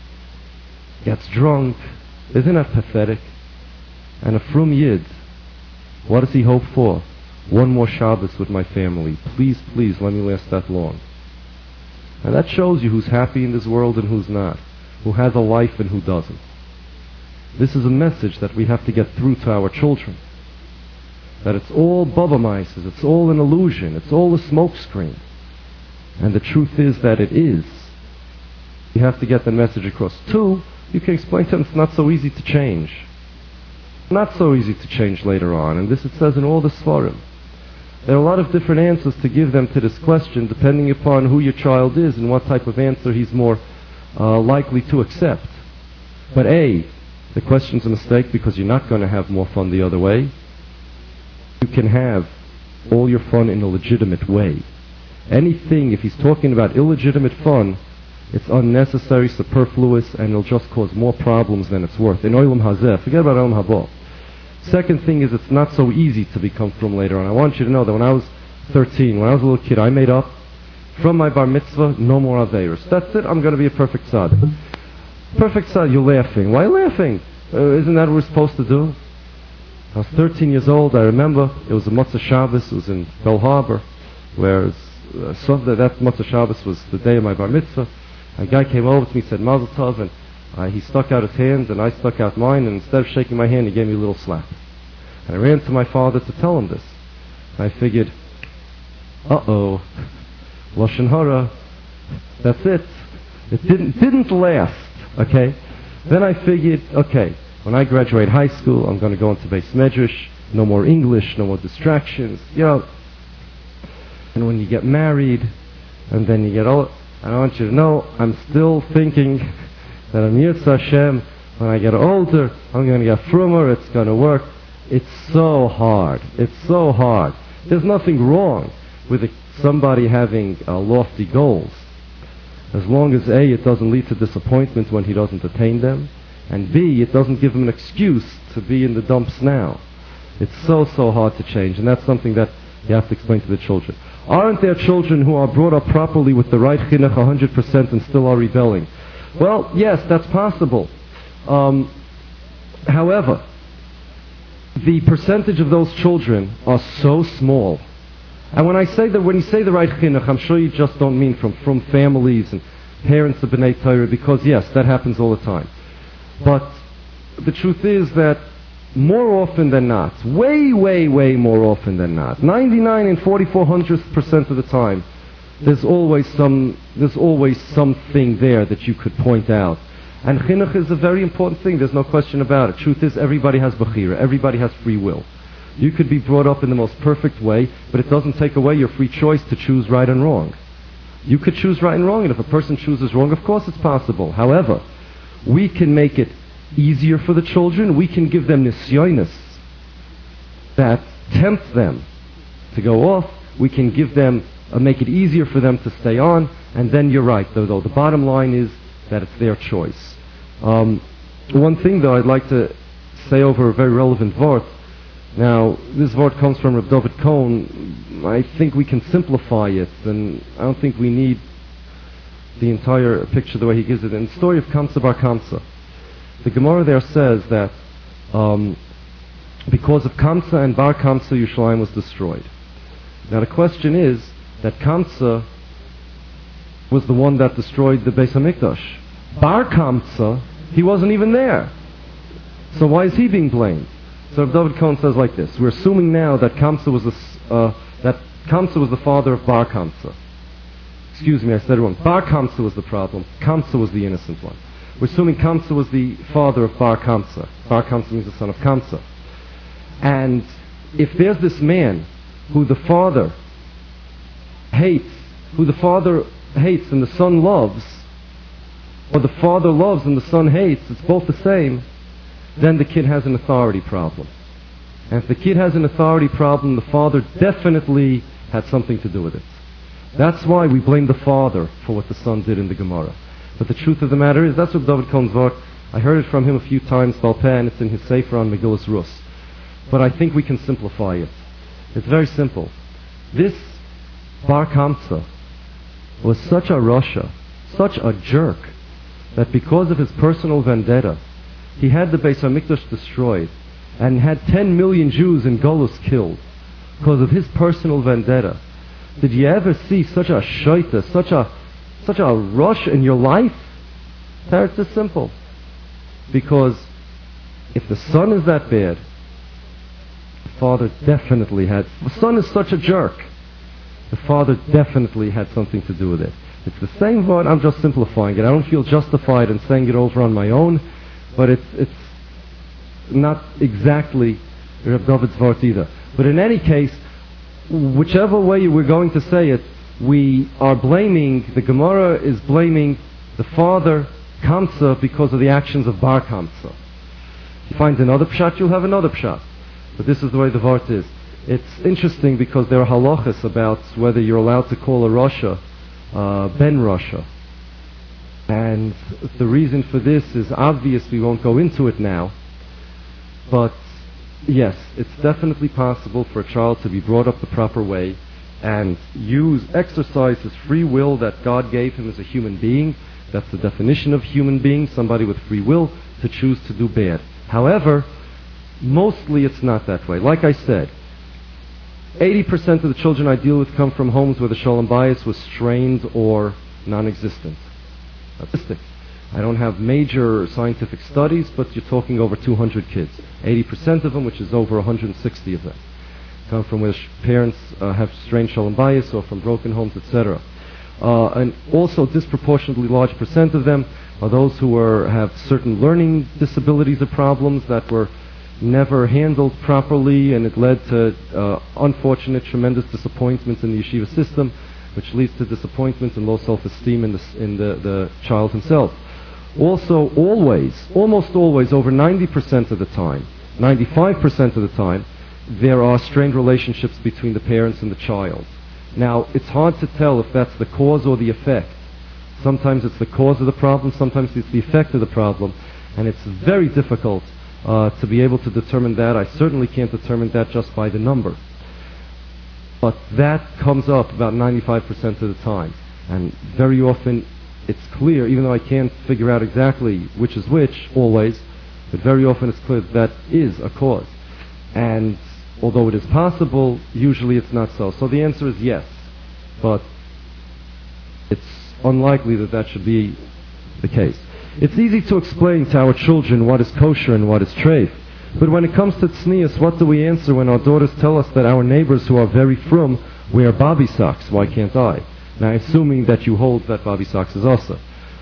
gets drunk. Isn't that pathetic? And a frum Yid, what does he hope for? One more Shabbos with my family. Please, please, let me last that long. And that shows you who's happy in this world and who's not. Who has a life and who doesn't. This is a message that we have to get through to our children. That it's all bubba mices, it's all an illusion, it's all a smokescreen. And the truth is that it is. You have to get the message across. Two, you can explain to them it's not so easy to change. Not so easy to change later on. And this it says in all the Svarim. There are a lot of different answers to give them to this question, depending upon who your child is and what type of answer he's more likely to accept. But A, the question's a mistake because you're not going to have more fun the other way. You can have all your fun in a legitimate way. Anything, if he's talking about illegitimate fun, it's unnecessary, superfluous, and it'll just cause more problems than it's worth. In Olam Hazeh, forget about Olam Haba. Second thing is it's not so easy to become frum later on. I want you to know that when I was 13, when I was a little kid, I made up from my bar mitzvah, no more Averis. That's it, I'm going to be a perfect tzaddik. Perfect tzaddik, you're laughing. Why laughing? Isn't that what we're supposed to do? I was 13 years old. I remember it was a Motzei Shabbos. It was in Bell Harbor, where that Motzei Shabbos was the day of my bar mitzvah. A guy came over to me, said Mazel Tov, and he stuck out his hand, and I stuck out mine, and instead of shaking my hand, he gave me a little slap. And I ran to my father to tell him this. And I figured, uh-oh, Lashon Hara, that's it. It didn't last, okay? Then I figured, okay, when I graduate high school, I'm going to go into Beis Medrash, no more English, no more distractions, And when you get married, and then you get old, and I want you to know, I'm still thinking that I'm Yirtzeh Hashem, when I get older, I'm going to get frumer, it's going to work. It's so hard. It's so hard. There's nothing wrong with somebody having lofty goals, as long as A, it doesn't lead to disappointment when he doesn't attain them, and B, it doesn't give him an excuse to be in the dumps now. It's so hard to change, and that's something that you have to explain to the children. Aren't there children who are brought up properly with the right chinuch 100% and still are rebelling? Well, yes, that's possible. However, the percentage of those children are so small. And when you say the right chinuch, I'm sure you just don't mean from families and parents of B'nai Torah, because yes, that happens all the time. But the truth is that more often than not, way more often than not, 99 and 4400% of the time, there's always something there that you could point out. And chinuch is a very important thing, there's no question about it. Truth is, everybody has bechira, everybody has free will. You could be brought up in the most perfect way, but it doesn't take away your free choice to choose right and wrong. You could choose right and wrong, and if a person chooses wrong, of course it's possible. However, we can make it easier for the children. We can give them nisyonis that tempt them to go off. We can give them, make it easier for them to stay on, and then you're right, though the bottom line is that it's their choice. One thing, though, I'd like to say over a very relevant vort. Now, this vort comes from Reb David Cohen. I think we can simplify it, and I don't think we need the entire picture the way he gives it. In the story of Kamsa Bar Kamsa, the Gemara there says that because of Kamsa and Bar Kamsa, Yerushalayim was destroyed. Now the question is that Kamsa was the one that destroyed the Beis HaMikdash. Bar Kamsa, he wasn't even there. So why is he being blamed? So David Cohen says like this: we're assuming now that Kamsa was the father of Bar Kamsa. Excuse me, I said it wrong. Bar Kamsa was the problem. Kamsa was the innocent one. We're assuming Kamsa was the father of Bar Kamsa. Bar Kamsa means the son of Kamsa. And if there's this man who the father hates and the son loves, or the father loves and the son hates, it's both the same, then the kid has an authority problem. And if the kid has an authority problem, the father definitely had something to do with it. That's why we blame the father for what the son did in the Gemara. But the truth of the matter is, that's what David Cohen's vort. I heard it from him a few times, Balpeh, and it's in his Sefer on Megillus Rus. But I think we can simplify it. It's very simple. This Bar Kamsa was such a rasha, such a jerk, that because of his personal vendetta, he had the Beis HaMikdash destroyed and had 10 million Jews in Golus killed because of his personal vendetta. Did you ever see such a shaita, such a rush in your life? It's just simple. Because if the son is that bad, the father definitely had. The son is such a jerk. The father definitely had something to do with it. It's the same word. I'm just simplifying it. I don't feel justified in saying it over on my own, but it's not exactly Reb David's vort either. But in any case, whichever way we're going to say it, we are blaming, the Gemara is blaming the father, Kamsa, because of the actions of Bar Kamsa. If you find another pshat, you'll have another pshat. But this is the way the vort is. It's interesting because there are halachas about whether you're allowed to call a rasha ben rasha. And the reason for this is obvious, we won't go into it now. But yes, it's definitely possible for a child to be brought up the proper way and exercise his free will that God gave him as a human being. That's the definition of human being, somebody with free will to choose to do bad. However, Mostly it's not that way. Like I said, 80% of the children I deal with come from homes where the Shalom Bayis was strained or non-existent. Statistic. I don't have major scientific studies, but you're talking over 200 kids. 80% of them, which is over 160 of them, come from where parents have strained Shalom Bayis or from broken homes, etc. And also disproportionately large percent of them are those who have certain learning disabilities or problems that were never handled properly, and it led to unfortunate, tremendous disappointments in the yeshiva system, which leads to disappointment and low self-esteem in the child himself. Also, almost always, over 90% of the time, 95% of the time, there are strained relationships between the parents and the child. Now, it's hard to tell if that's the cause or the effect. Sometimes it's the cause of the problem, sometimes it's the effect of the problem, and it's very difficult to be able to determine that. I certainly can't determine that just by the number. But that comes up about 95% of the time. And very often it's clear, even though I can't figure out exactly which is which always, but very often it's clear that is a cause. And although it is possible, usually it's not so. So the answer is yes. But it's unlikely that that should be the case. It's easy to explain to our children what is kosher and what is treif. But when it comes to tznius, what do we answer when our daughters tell us that our neighbors who are very frum wear bobby socks? Why can't I? Now, assuming that you hold that bobby socks is also.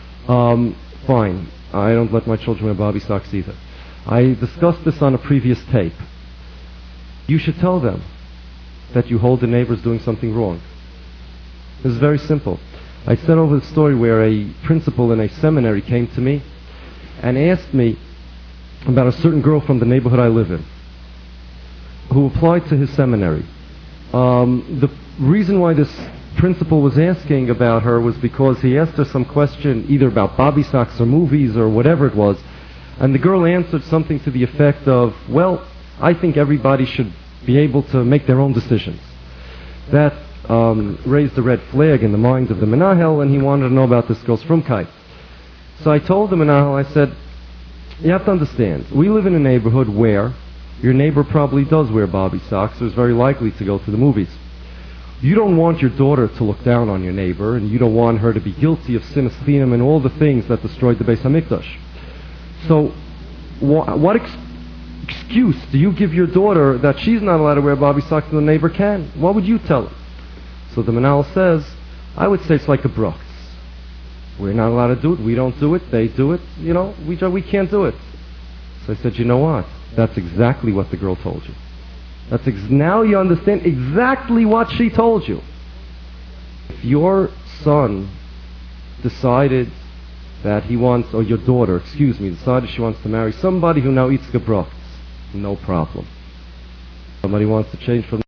Fine. I don't let my children wear bobby socks either. I discussed this on a previous tape. You should tell them that you hold the neighbors doing something wrong. This is very simple. I said over the story where a principal in a seminary came to me and asked me about a certain girl from the neighborhood I live in who applied to his seminary. The reason why this principal was asking about her was because he asked her some question either about bobby socks or movies or whatever it was, and the girl answered something to the effect of, well, I think everybody should be able to make their own decisions. That raised a red flag in the mind of the Menahel, and he wanted to know about this girl's frumkeit. So I told the Menahel, I said, you have to understand, we live in a neighborhood where your neighbor probably does wear bobby socks, so is very likely to go to the movies. You don't want your daughter to look down on your neighbor, and you don't want her to be guilty of sinas chinam and all the things that destroyed the Beis HaMikdash. So what excuse do you give your daughter that she's not allowed to wear bobby socks and the neighbor can? What would you tell her? So the Manal says, I would say it's like a brachs. We're not allowed to do it, we don't do it, they do it, we can't do it. So I said, you know what? That's exactly what the girl told you. Now you understand exactly what she told you. If your son decided that he wants, or your daughter, decided she wants to marry somebody who now eats gebrachs, no problem. Somebody wants to change from